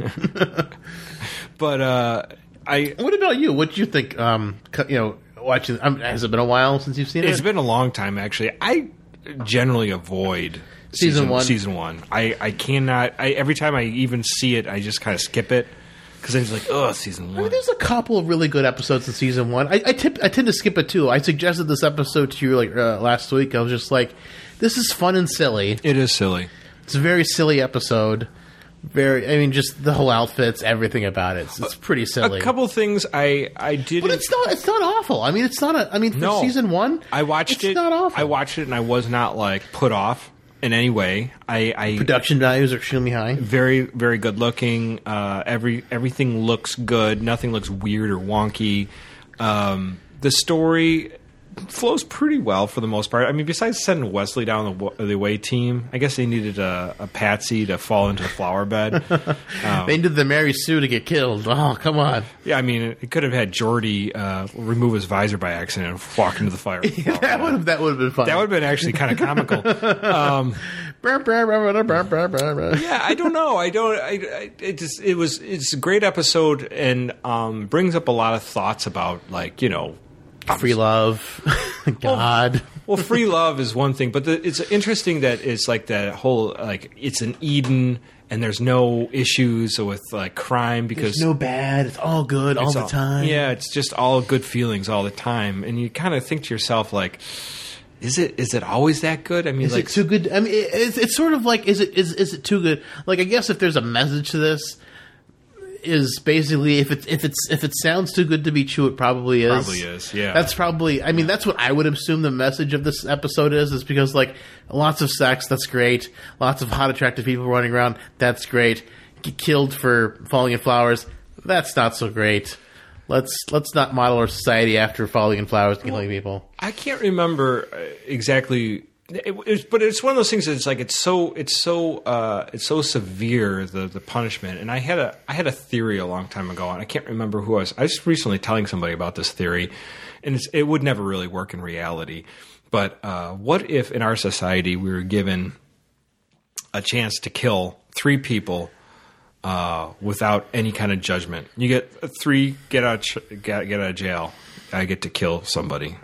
But uh, I. What about you? What do you think? Um, you know, watching. Um, has it been a while since you've seen it? It's been a long time, actually. I generally avoid Season one. Season one. I, I cannot. I, every time I even see it, I just kind of skip it because it's like, oh, season one. I mean, there's a couple of really good episodes in season one. I I, tip, I tend to skip it too. I suggested this episode to you like uh, last week. I was just like, this is fun and silly. It is silly. It's a very silly episode. Very, I mean, just the whole outfits, everything about it. It's, it's pretty silly. A couple things I I did, but it's not. It's not awful. I mean, it's not a. I mean, for No. season one, I watched it's it. not awful. I watched it and I was not like put off in any way. I, I Production values are extremely high. very very good looking. Uh, every everything looks good. Nothing looks weird or wonky. Um, the story flows pretty well for the most part. I mean, besides sending Wesley down the, the away team, I guess they needed a, a patsy to fall into the flower bed. Um, They needed the Mary Sue to get killed. Oh, come on. yeah, I mean, it, it could have had Jordy uh, remove his visor by accident and walk into the fire. flower that bed. would have that would have been fun. That would have been actually kind of comical. Um, Brr, brr, brr, brr, brr, brr, brr, brr. yeah, I don't know. I don't. I, I it just it was it's a great episode and um, brings up a lot of thoughts about like you know Free love, God. Well, free love is one thing, but the, it's interesting that it's like that whole like it's an Eden and there's no issues with like crime because There's no bad. It's all good all it's the time. Yeah, it's just all good feelings all the time, and you kind of think to yourself like, is it is it always that good? I mean, Is like it too good? I mean, it, it's, it's sort of like, is it is is it too good? Like, I guess if there's a message to this, is basically if it's if it's if it sounds too good to be true, it probably is. Probably is, yeah. That's probably. I mean, that's what I would assume the message of this episode is. Is because like lots of sex, that's great. Lots of hot, attractive people running around, that's great. Get killed for falling in flowers, that's not so great. Let's let's not model our society after falling in flowers and killing people. I can't remember uh, exactly. It, it's, but it's one of those things that it's like it's so it's so uh, it's so severe the the punishment. And I had a I had a theory a long time ago, and I can't remember who I was. I was recently telling somebody about this theory, and it's, it would never really work in reality. But uh, what if in our society we were given a chance to kill three people uh, without any kind of judgment? You get three get out get, get out of jail. I get to kill somebody.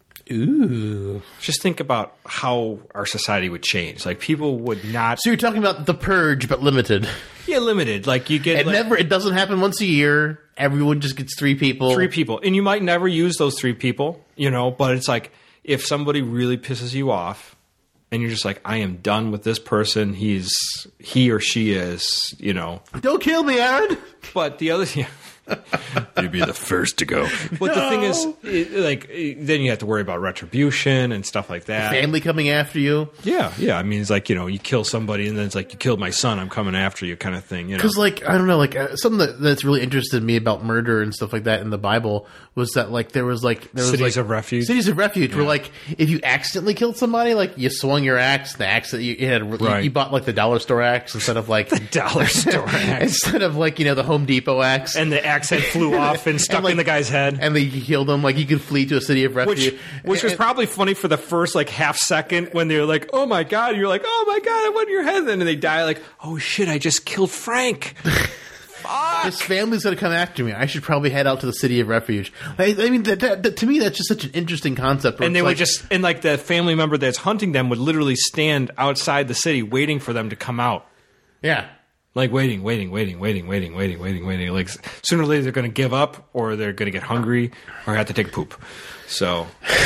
Ooh. Just think about how our society would change. Like people would not. So you're talking about the purge, but limited. Yeah, limited. Like you get It like, never. It doesn't happen once a year. Everyone just gets three people. three people, and you might never use those three people. You know, but it's like if somebody really pisses you off, and you're just like, I am done with this person. He's he or she is. You know. Don't kill me, Aaron. But the other. Yeah. You'd be the first to go. But the thing is, it, like, it, then you have to worry about retribution and stuff like that. Family coming after you. Yeah, yeah. I mean, it's like, you know, you kill somebody and then it's like, you killed my son, I'm coming after you kind of thing, you know. Because, like, I don't know, like, uh, something that, that's really interested me about murder and stuff like that in the Bible was that, like, there was, like... There was Cities like, of refuge. Cities of refuge, where, like, if you accidentally killed somebody, like, you swung your axe, the axe that you, you had... Right. You bought, like, the dollar store axe instead of, like... Dollar store axe. Instead of, like, you know, the Home Depot axe. And the axe head flew off and stuck And, like, in the guy's head. And then you killed him. Like, you could flee to a city of refuge. Which, which was And- probably funny for the first, like, half second when they're like, oh, my God. You're like, oh, my God, I went in your head. And then they die like, oh, shit, I just killed Frank. Fuck. His family's going to come after me. I should probably head out to the city of refuge. I, I mean, that, that, that, to me, that's just such an interesting concept. where And they it's would like, just, and like the family member that's hunting them would literally stand outside the city waiting for them to come out. yeah. Like waiting, waiting, waiting, waiting, waiting, waiting, waiting, waiting. Like sooner or later they're going to give up or they're going to get hungry or have to take a poop. So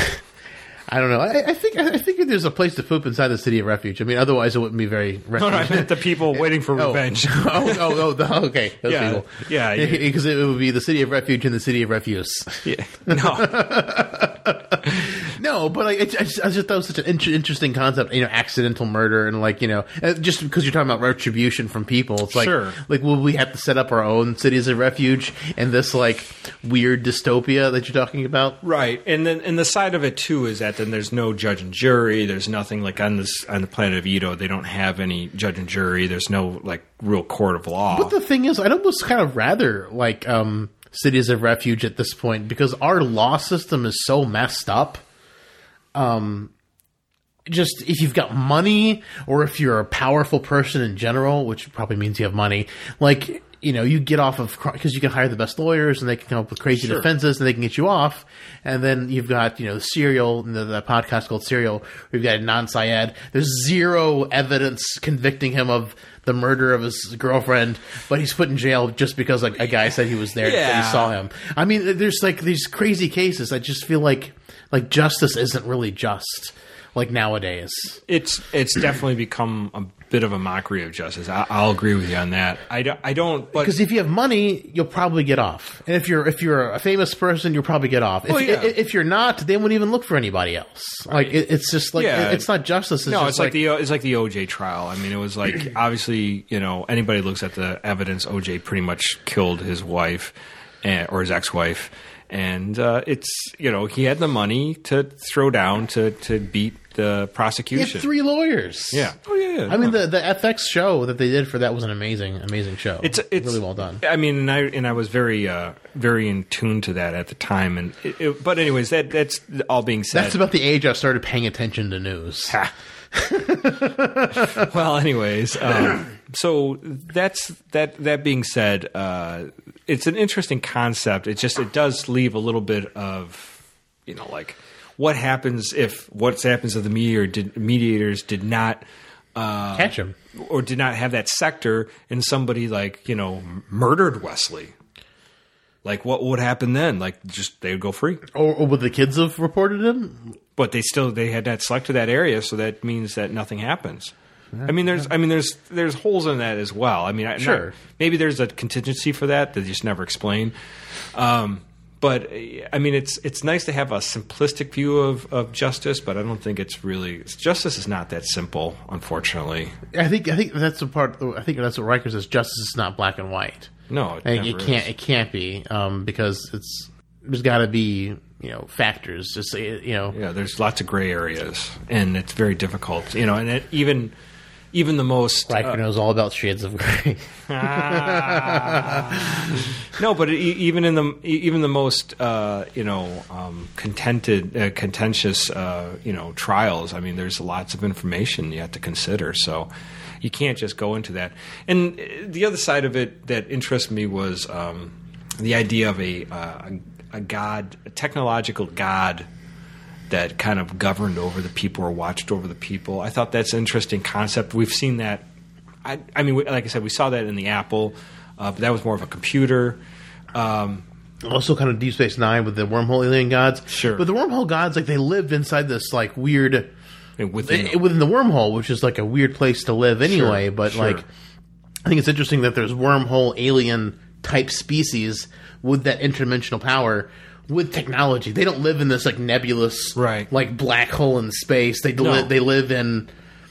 I don't know. I, I think I think there's a place to poop inside the city of refuge. I mean, otherwise it wouldn't be very refuge. no, no, I meant the people waiting for Oh. revenge. oh, oh, oh, the, okay. Those Yeah, people. yeah, yeah. Because it would be the city of refuge and the city of refuse. Yeah. No. No, but like, it, I, just, I just thought it was such an in- interesting concept, you know, accidental murder and like, you know, uh, just because you're talking about retribution from people, it's like, Sure. like, will we have to set up our own cities of refuge in this like weird dystopia that you're talking about? Right. And then and the side of it too is that then there's no judge and jury. There's nothing like on this on the planet of Edo, they don't have any judge and jury. There's no like real court of law. But the thing is, I'd almost kind of rather like um, cities of refuge at this point because our law system is so messed up. Um, just if you've got money or if you're a powerful person in general, which probably means you have money, like you know, you get off of, because you can hire the best lawyers and they can come up with crazy Sure. defenses and they can get you off. And then you've got, you know, Serial, the, the podcast called Serial. We've got Adnan Syed. There's zero evidence convicting him of the murder of his girlfriend, but he's put in jail just because like, a guy said he was there, Yeah. that he saw him. I mean, there's like these crazy cases. I just feel like, like justice isn't really just like nowadays. It's it's definitely become a bit of a mockery of justice. I, I'll agree with you on that. I don't, I don't but Because if you have money, you'll probably get off. And if you're if you're a famous person, you'll probably get off. If, Well, yeah. i- if you're not, they won't even look for anybody else. Like it, it's just like Yeah. it- it's not justice. It's no, just it's like, the it's like the O J trial. I mean, it was like obviously, you know, anybody looks at the evidence, O J pretty much killed his wife and, or his ex-wife, and uh, it's you know he had the money to throw down to to beat the he had prosecution. three lawyers. Yeah. Oh yeah. yeah. I mean the the F X show that they did for that was an amazing amazing show. It's it's really well done. I mean, and I and I was very uh, very in tune to that at the time. And it, it, but anyways, that that's all being said. That's about the age I started paying attention to news. Well, anyways, um, so that's that. That being said, uh, it's an interesting concept. It just it does leave a little bit of you know like what happens if what happens if the mediator did, mediators did not uh, Catch him. or did not have that sector and somebody like you know murdered Wesley. Like what would happen then? Like just they would go free. Or, or would the kids have reported him? But they still they had not selected that area, so that means that nothing happens. I mean, there's I mean there's there's holes in that as well. I mean, I, Sure. not, maybe there's a contingency for that that they just never explain. Um, but I mean, it's it's nice to have a simplistic view of, of justice, but I don't think it's really justice is not that simple, unfortunately. I think I think that's the part. I think that's what Riker says. Justice is not black and white. No, it, Like, never it can't is. it can't be um, because it's there's got to be you know factors. Just you know, Yeah, there's lots of gray areas, and it's very difficult. You know, and it, even even the most Riker uh, knows all about shades of gray. no, but e- even in the e- even the most uh, you know um, contented uh, contentious uh, you know trials, I mean, there's lots of information you have to consider. So you can't just go into that. And uh, the other side of it that interests me was um, the idea of a, uh, a a god, a technological god that kind of governed over the people or watched over the people. I thought that's an interesting concept. We've seen that. I, I mean, we- like I said, we saw that in the Apple, uh, but that was more of a computer. Um, Also, kind of Deep Space Nine with the wormhole alien gods. Sure. But the wormhole gods, like they lived inside this like weird and within eh, within the wormhole, which is like a weird place to live anyway. Sure, but sure. like, I think it's interesting that there's wormhole alien type species with that interdimensional power. With technology, they don't live in this like nebulous, Right. like black hole in space. They No. li- they live in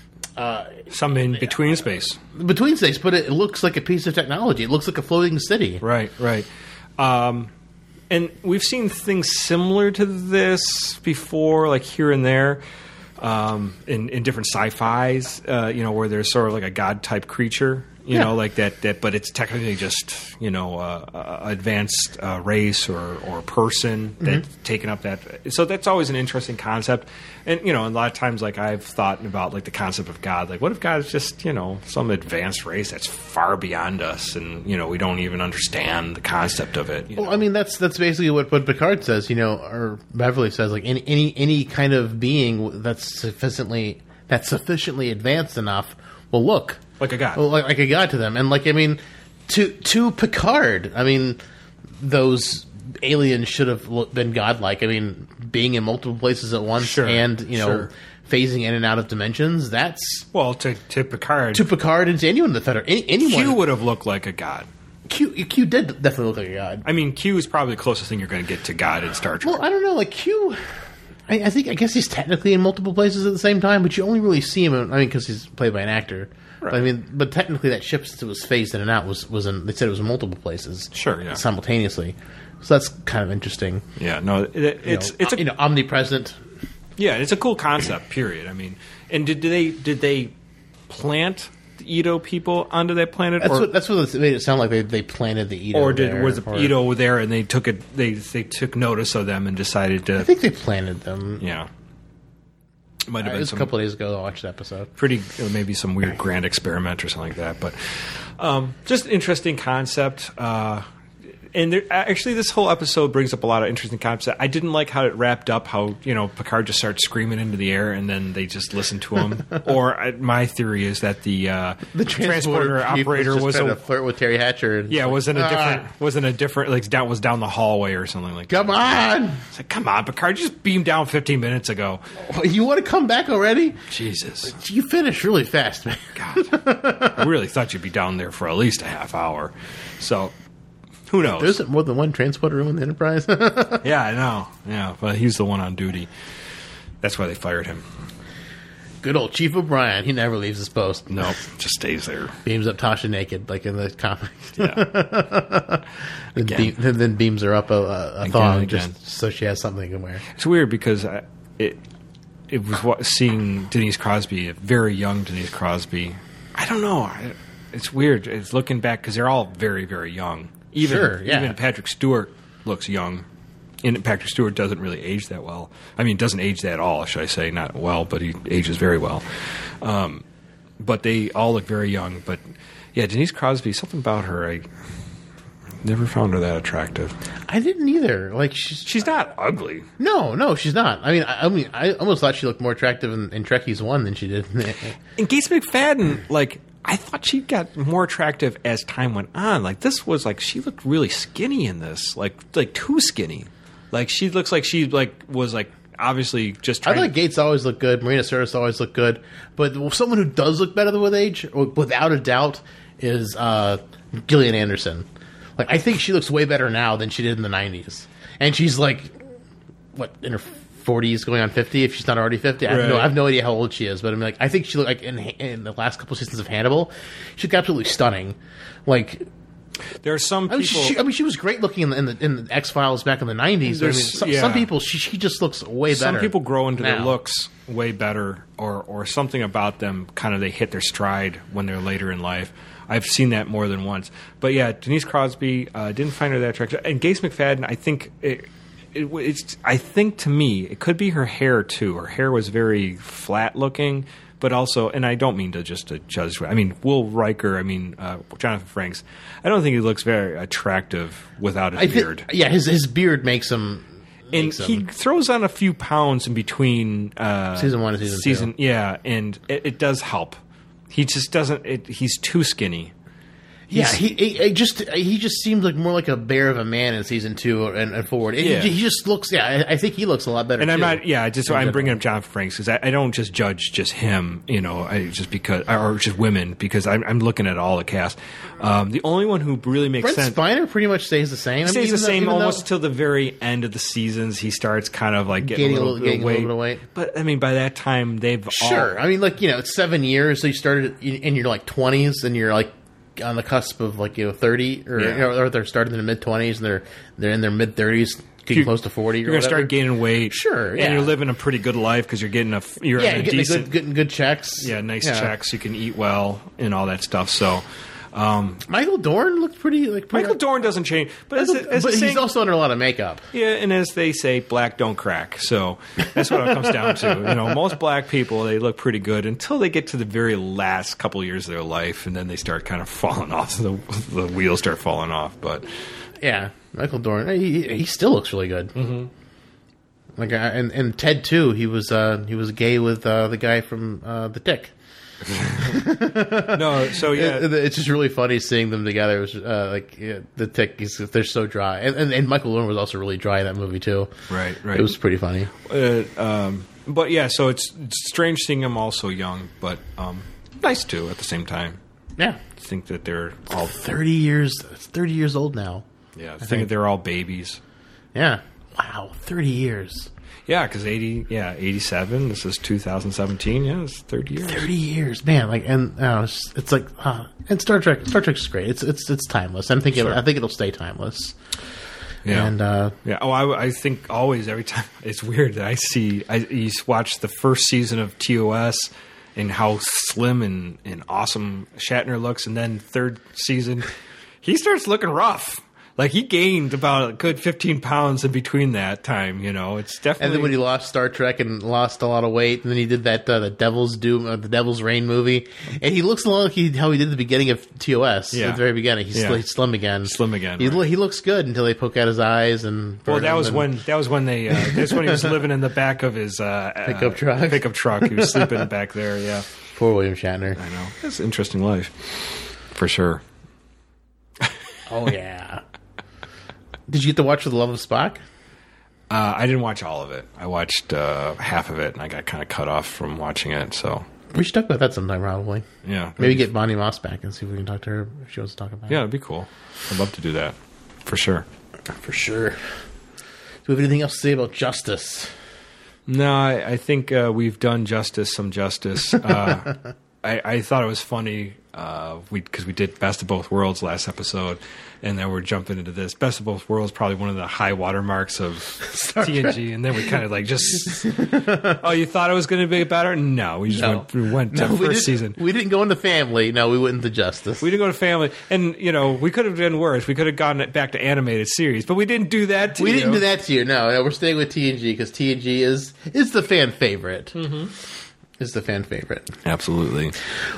some in between space. between space, but it looks like a piece of technology. It looks like a floating city. Right, right. Um, and we've seen things similar to this before, like here and there, um, in, in different sci-fis, uh, you know, where there's sort of like a god-type creature, you Yeah. know, like that, that, but it's technically just, you know, uh, uh, advanced uh, race or, or person that's taken up that. So that's always an interesting concept. And, you know, a lot of times, like, I've thought about, like, the concept of God. Like, what if God is just, you know, some advanced race that's far beyond us and, you know, we don't even understand the concept of it? You know? Well, I mean, that's that's basically what, what Picard says, you know, or Beverly says, like any any any kind of being that's sufficiently that's sufficiently advanced enough will look Like a god. well, like, like a god to them, and like I mean, to to Picard, I mean, those aliens should have lo- been godlike. I mean, being in multiple places at once Sure, and you know sure. phasing in and out of dimensions. That's Well, to, to Picard, to Picard and to anyone in the Federation. Any, anyone. Q would have looked like a god. Q, Q did definitely look like a god. I mean, Q is probably the closest thing you're going to get to God in Star Trek. Well, I don't know. Like Q, I, I think I guess he's technically in multiple places at the same time, but you only really see him. In, I mean, because he's played by an actor. But, I mean, but technically, that ship since it was phased in and out was was in. They said it was in multiple places. Sure, yeah. Simultaneously, so that's kind of interesting. yeah, no, it, it's you know, it's a you know omnipresent. yeah, it's a cool concept. Period. I mean, and did, did they did they plant the Edo people onto that planet, That's or what that's what it made it sound like. They they planted the Edo. or did there, was the or- Edo there and they took it? They they took notice of them and decided to I think they planted them. yeah. Might have Uh, been it was some a couple of days ago I watched the episode. pretty, maybe some weird grand experiment or something like that. But um, just interesting concept. Uh, and there, actually, this whole episode brings up a lot of interesting concepts. I didn't like how it wrapped up. How you know Picard just starts screaming into the air, and then they just listen to him. Or uh, my theory is that the uh, The transporter, transporter chief operator was, was just trying a, to flirt with Terry Hatcher. And yeah, it's was in a like, different "Ah, was in a different like down was down the hallway or something like Come that. on, It's like, come on, Picard, you just beamed down fifteen minutes ago. you want to come back already? Jesus. You finished really fast, man. God. I really thought you'd be down there for at least a half hour. So, who knows? There isn't more than one transporter room in the Enterprise. Yeah, I know. Yeah, but he's the one on duty. That's why they fired him. Good old Chief O'Brien. He never leaves his post. Nope, just stays there. Beams up Tasha naked, like in the comics. Yeah. then, Again. beam, then, then beams her up a, a, a Again, thong again. just so she has something to wear. It's weird because I, it it was what, seeing Denise Crosby, a very young Denise Crosby. I don't know. I, it's weird. It's looking back because they're all very, very young. Even, Sure, yeah. even Patrick Stewart looks young. And Patrick Stewart doesn't really age that well. I mean, doesn't age that at all, should I say. Not well, but he ages very well. Um, but they all look very young. But, yeah, Denise Crosby, something about her, I never found her that attractive. I didn't either. Like she's She's not ugly. no, no, she's not. I mean, I, I mean, I almost thought she looked more attractive in, in Trekkies One than she did. And Gates McFadden, like, I thought she got more attractive as time went on. Like, this was, like, she looked really skinny in this. Like, like too skinny. Like, she looks like she, like, was, like, obviously just I trying thought Gates always looked good. Marina Sirtis always looked good. But someone who does look better with age, or without a doubt, is uh, Gillian Anderson. Like, I think she looks way better now than she did in the nineties. And she's, like, what, in her forties, going on fifty, if she's not already fifty. I, have no, Right. I have no idea how old she is, but I mean, like, I think she looked like in, in the last couple seasons of Hannibal, she looked absolutely stunning. Like, There are some I mean, people. she, I mean, she was great looking in the, in the, in the X Files back in the nineties. I mean, There's- some, yeah. some people, she, she just looks way better. some people grow into their now. looks way better, or or something about them kind of they hit their stride when they're later in life. I've seen that more than once. But yeah, Denise Crosby, uh, didn't find her that attractive. And Gates McFadden, I think it, it, it's. I think to me, it could be her hair too. Her hair was very flat looking, but also, and I don't mean to just to judge. I mean, Will Riker. I mean, uh, Jonathan Frakes. I don't think he looks very attractive without his I thi- beard. yeah, his his beard makes him. And makes he him- throws on a few pounds in between uh, Season one and season two. Yeah, and it, it does help. He just doesn't. It, he's too skinny. yeah, he, he he just he just seems like more like a bear of a man in season two and, and forward. And Yeah. he, he just looks. Yeah, I, I think he looks a lot better. And I'm too. not. Yeah, I just In I'm general. bringing up Jonathan Frakes because I, I don't just judge just him. You know, I just because or just women because I'm, I'm looking at all the cast. Um, the only one who really makes Brent sense. Spiner pretty much stays the same. I mean, Stays the even though- same even though- almost till the very end of the seasons. He starts kind of like getting, Gaining a a little, little- gaining a weight. little bit of weight. But I mean, by that time they've Sure. all, I mean, like, you know, it's seven years, so you started in your, like, twenties, and you're, like, on the cusp of, like, you know, thirty, or, Yeah. you know, or they're starting in their mid-twenties, and they're they're in their mid-thirties, getting You're- close to forty or You're going to whatever. start gaining weight. Sure, yeah. And you're living a pretty good life because you're getting a f- you're Yeah, in a you're getting, decent good, getting good checks. yeah nice Yeah. checks. You can eat well and all that stuff. So um, Michael Dorn looked pretty, like, pretty... Michael Dorn doesn't change, but as, a, as a but saying, he's also under a lot of makeup. yeah, and as they say, black don't crack. So that's what it comes down to. You know, most black people they look pretty good until they get to the very last couple years of their life, and then they start kind of falling off. The the wheels start falling off. But Yeah, Michael Dorn, he, he still looks really good. Mm-hmm. Like, uh, and, and Ted, too, he was uh, he was gay with uh, the guy from uh, The Tick. no, so yeah, It- it's just really funny seeing them together. It was uh, like yeah, the Tick. He's, they're so dry, and, and and Michael Dorn was also really dry in that movie too. right, right. It was pretty funny. Uh, um, but yeah, so it's, it's strange seeing them all so young, but um, nice too at the same time. Yeah, I think that they're all thirty years. It's thirty years old now. yeah. I think that they're all babies. Yeah. Wow, thirty years. Yeah, because eighty, yeah, eighty-seven. This is two thousand seventeen. Yeah, it's thirty years. Thirty years, man! Like, and uh, it's, it's like, uh, and Star Trek. Star Trek's great. It's it's it's timeless. I think it, Sure. I think it'll stay timeless. Yeah, And uh, yeah. Oh, I, I think always every time it's weird that I see I you watch the first season of T O S and how slim and, and awesome Shatner looks, and then third season he starts looking rough. Like, he gained about a good fifteen pounds in between that time, you know. It's definitely... And then when he lost Star Trek and lost a lot of weight, and then he did that, uh, the Devil's Doom, uh, the Devil's Reign movie. And he looks a lot like he, how he did at the beginning of T O S. Yeah. At the very beginning. He's, Yeah. sl- he's slim again. Slim again, He, right. lo- he looks good until they poke out his eyes and... Well, burn that him was and- when that was when they... Uh, that's when he was living in the back of his... Uh, Pickup uh, truck. Pickup truck. He was sleeping back there, yeah. Poor William Shatner. I know. It's an interesting life. For sure. Oh, yeah. Did you get to watch For the Love of Spock? Uh, I didn't watch all of it. I watched uh, half of it, and I got kind of cut off from watching it. So We should talk about that sometime, probably. yeah, Maybe get Bonnie Moss back and see if we can talk to her if she wants to talk about it. yeah, it'd be cool. I'd love to do that for sure. For sure. Do we have anything else to say about Justice? No, I, I think uh, we've done justice, some justice. Uh, I, I thought it was funny uh, we because we did Best of Both Worlds last episode, and then we're jumping into this. Best of Both Worlds, probably one of the high water marks of T N G, and then we kind of like just, oh, you thought it was going to be better? No, we just No. went, we went to No, we first didn't- season. We didn't go into family. No, we went into Justice. We didn't go to family, and you know we could have done worse. We could have gone back to animated series, but we didn't do that. To We you. didn't do that to you. No, no, we're staying with T N G because T N G is is the fan favorite. Mm-hmm. Is the fan favorite. Absolutely.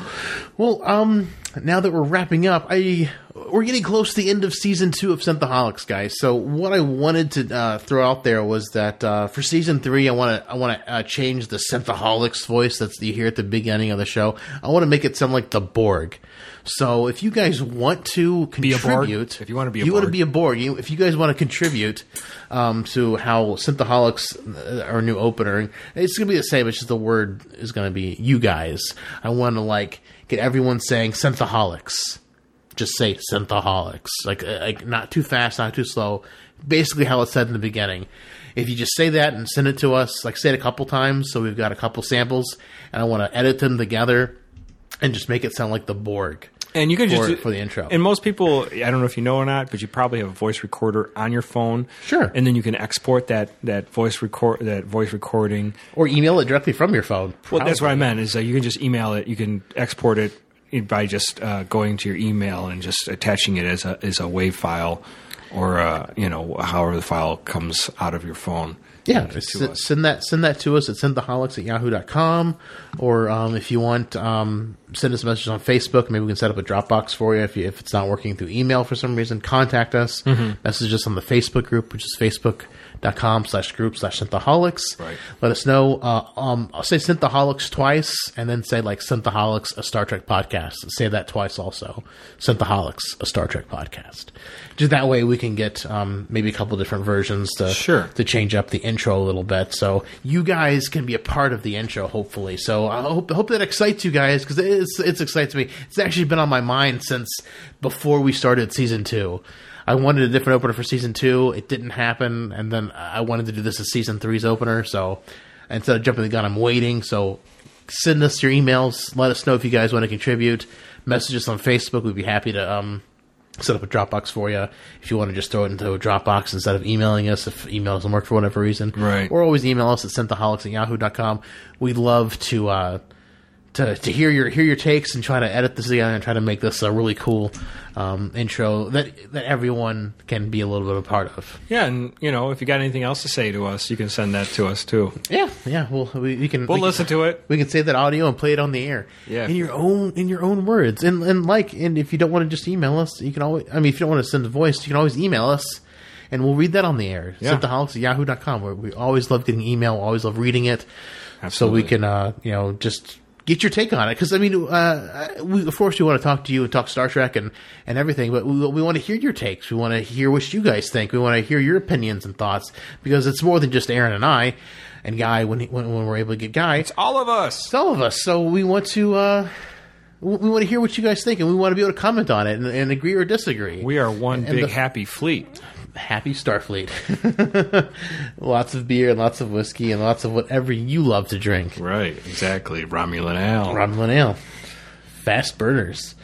Well, um, now that we're wrapping up, I we're getting close to the end of season two of Synthaholics, guys. So what I wanted to uh, throw out there was that uh, for season three, I want to I want to uh, change the Synthaholics voice that's you hear at the beginning of the show. I want to make it sound like the Borg. So if you guys want to Be a Borg? contribute, If you want to be a you want to Borg. be a Borg, you, if you guys want to contribute um, to how Synthaholics, uh, our new opener, it's going to be the same. It's just the word is going to be you guys. I want to like get everyone saying Synthaholics. Just say Synthaholics, like uh, like not too fast, not too slow. Basically, how it's said in the beginning. If you just say that and send it to us, like say it a couple times, so we've got a couple samples, and I want to edit them together and just make it sound like the Borg. And you can for, just for the intro. And most people, I don't know if you know or not, but you probably have a voice recorder on your phone. Sure. And then you can export that that voice record that voice recording. Or email it directly from your phone. Well, that's what I Probably. meant. Is that you can just email it. You can export it by just uh, going to your email and just attaching it as a as a WAV file, or uh, you know however the file comes out of your phone. Yeah, to s- us. send that send that to us at synthaholics at yahoo dot com, or um, if you want, um, send us a message on Facebook. Maybe we can set up a Dropbox for you if you, if it's not working through email for some reason. Contact us. Mm-hmm. Message us on the Facebook group, which is facebook.com slash group slash synthaholics. Right. Let us know. Uh, um, I'll say Synthaholics twice, and then say like Synthaholics, a Star Trek podcast. Say that twice also. Synthaholics, a Star Trek podcast. Just that way we can get um, maybe a couple different versions to Sure. to change up the intro a little bit, so you guys can be a part of the intro, hopefully. So I hope hope that excites you guys, because it's it's excites me. It's actually been on my mind since before we started season two. I wanted a different opener for season two. It didn't happen, and then I wanted to do this as season three's opener. So instead of jumping the gun, I'm waiting. So send us your emails. Let us know if you guys want to contribute. Message us on Facebook. We'd be happy to um, set up a Dropbox for you if you want to just throw it into a Dropbox instead of emailing us if email doesn't work for whatever reason. Right. Or always email us at synthaholics at yahoo dot com. We'd love to uh, to to hear your hear your takes and try to edit this together and try to make this a really cool um, intro that that everyone can be a little bit of a part of. Yeah, and you know if you got anything else to say to us, you can send that to us too. Yeah, yeah. Well, we, we can We'll we listen can, to it. We can save that audio and play it on the air. Yeah. in your own in your own words. And and like and if you don't want to just email us, you can always. I mean, if you don't want to send a voice, you can always email us, and we'll read that on the air. Yeah. Synthaholics at yahoo dot com. Where we always love getting email, always love reading it, Absolutely. so we can uh, you know just get your take on it. Because I mean, uh, we, of course, we want to talk to you and talk Star Trek and, and everything, but we, we want to hear your takes. We want to hear what you guys think. We want to hear your opinions and thoughts, because it's more than just Aaron and I and Guy. When he, when, when we're able to get Guy, It's all of us. it's all of us. So we want to uh, we we want to hear what you guys think, and we want to be able to comment on it and, and agree or disagree. We are one And big the- happy fleet. Happy Starfleet. Lots of beer and lots of whiskey and lots of whatever you love to drink. Right, exactly. Romulan Al. Romulan ale. Fast burners.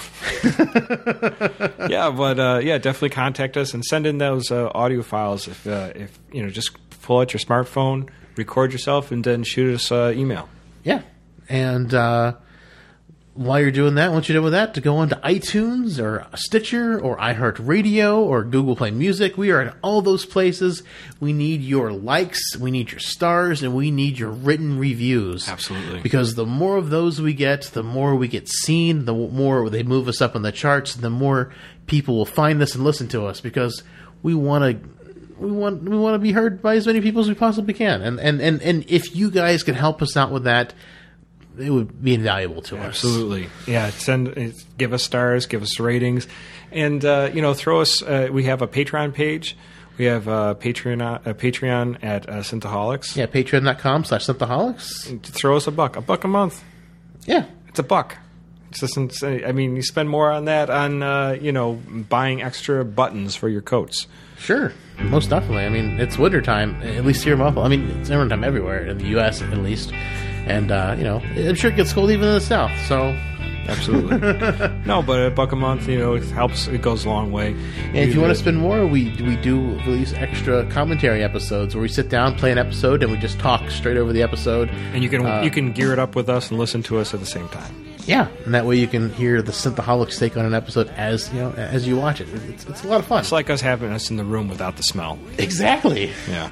yeah, but uh, yeah, definitely contact us and send in those uh, audio files. If uh, if you know, just pull out your smartphone, record yourself, and then shoot us uh, email. Yeah. And uh, while you're doing that, once you're done with that, to go on to iTunes or Stitcher or iHeartRadio or Google Play Music. We are in all those places. We need your likes, we need your stars, and we need your written reviews. Absolutely. Because the more of those we get, the more we get seen, the more they move us up in the charts, the more people will find us and listen to us, because we want to we want we want to be heard by as many people as we possibly can. And and, and, and if you guys can help us out with that, it would be invaluable to us. Absolutely. Yeah, send give us stars, give us ratings, and uh, you know, throw us uh, we have a Patreon page. We have a Patreon a Patreon at uh, Synthaholics. Yeah, patreon.com slash Synthaholics. Throw us a buck, a buck a month. Yeah. It's a buck. It doesn't say, I mean, you spend more on that on, uh, you know, buying extra buttons for your coats. Sure. Most definitely. I mean, it's wintertime, at least here in Buffalo. I mean, it's wintertime everywhere, in the U S at least. And, uh, you know, I'm sure it gets cold even in the South, so... Absolutely. No, but a buck a month, you know, it helps. It goes a long way. And if you want to spend more, we we do release extra commentary episodes where we sit down, play an episode, and we just talk straight over the episode. And you can uh, you can gear it up with us and listen to us at the same time. Yeah, and that way you can hear the Synthaholics take on an episode as you know as you watch it. It's, it's a lot of fun. It's like us having us in the room without the smell. Exactly. Yeah.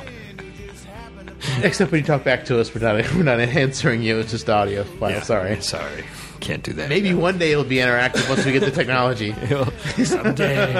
Except when you talk back to us, we're not we're not answering you. It's just audio. Wow, Yeah. sorry. Sorry. Can't do that. Maybe yet. one day it'll be interactive once we get the technology. Someday.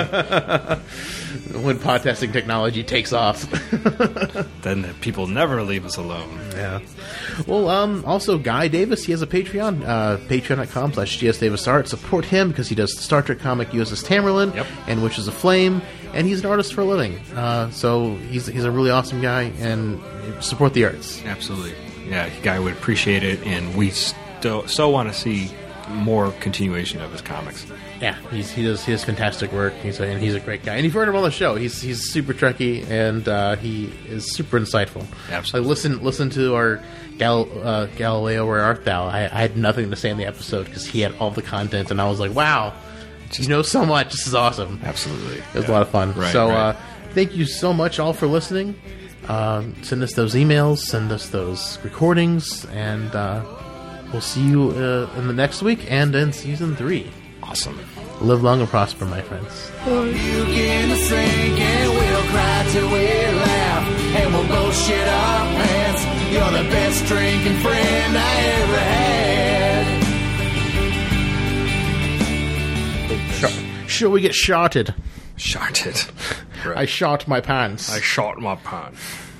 When podcasting technology takes off. Then the people never leave us alone. Yeah. Well, um, also Guy Davis, he has a Patreon, uh, patreon.com slash gsdavisart. Support him because he does the Star Trek comic U S S Tamerlan Yep. and Witches of Flame, and he's an artist for a living. Uh, so he's he's a really awesome guy, and support the arts. Absolutely. Yeah, guy would appreciate it, and we still so want to see more continuation of his comics. Yeah, he's, he does he does fantastic work. He's a, and he's a great guy. And you've heard him on the show. He's he's super Trekkie, and uh, he is super insightful. Absolutely. Like listen listen to our Gal, uh, Galileo, Where Art Thou? I, I had nothing to say in the episode because he had all the content, and I was like, wow, you know so much. This is awesome. Absolutely. It was Yeah. a lot of fun. Right, so right. Uh, thank you so much all for listening. Uh, send us those emails, send us those recordings, and uh, we'll see you uh, in the next week and in season three. Awesome. Live long and prosper, my friends. You can sing and we'll cry till we laugh, and we'll both shit our pants. You're the best drinking friend I ever had. Sh- Shall we get shotted? Shot it. I shot my pants. I shot my pan.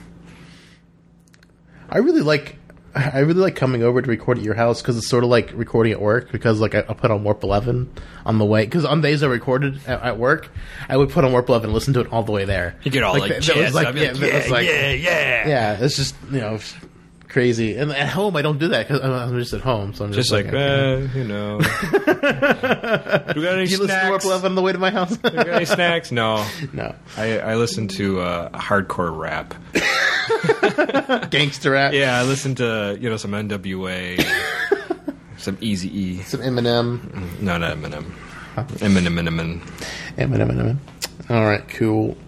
I really like. I really like coming over to record at your house because it's sort of like recording at work. Because like I, I put on Warp eleven on the way. Because on days I recorded at, at work, I would put on Warp eleven and listen to it all the way there. You get all like, that- that jazzed was like, up. yeah, You're that like, was like- yeah, yeah, yeah. yeah, it's just you know crazy. And at home I don't do that because I'm just at home. So I'm just, Just like, okay. uh, you know. We got any Did you listen to Warp snacks? eleven on the way to my house? We got any snacks? No. No, I, I listen to uh, hardcore rap. gangster rap. Yeah, I listen to, you know, some N W A, some Eazy-E. Some Eminem. No, not Eminem. Eminem, Eminem. Eminem, Eminem. All right, cool.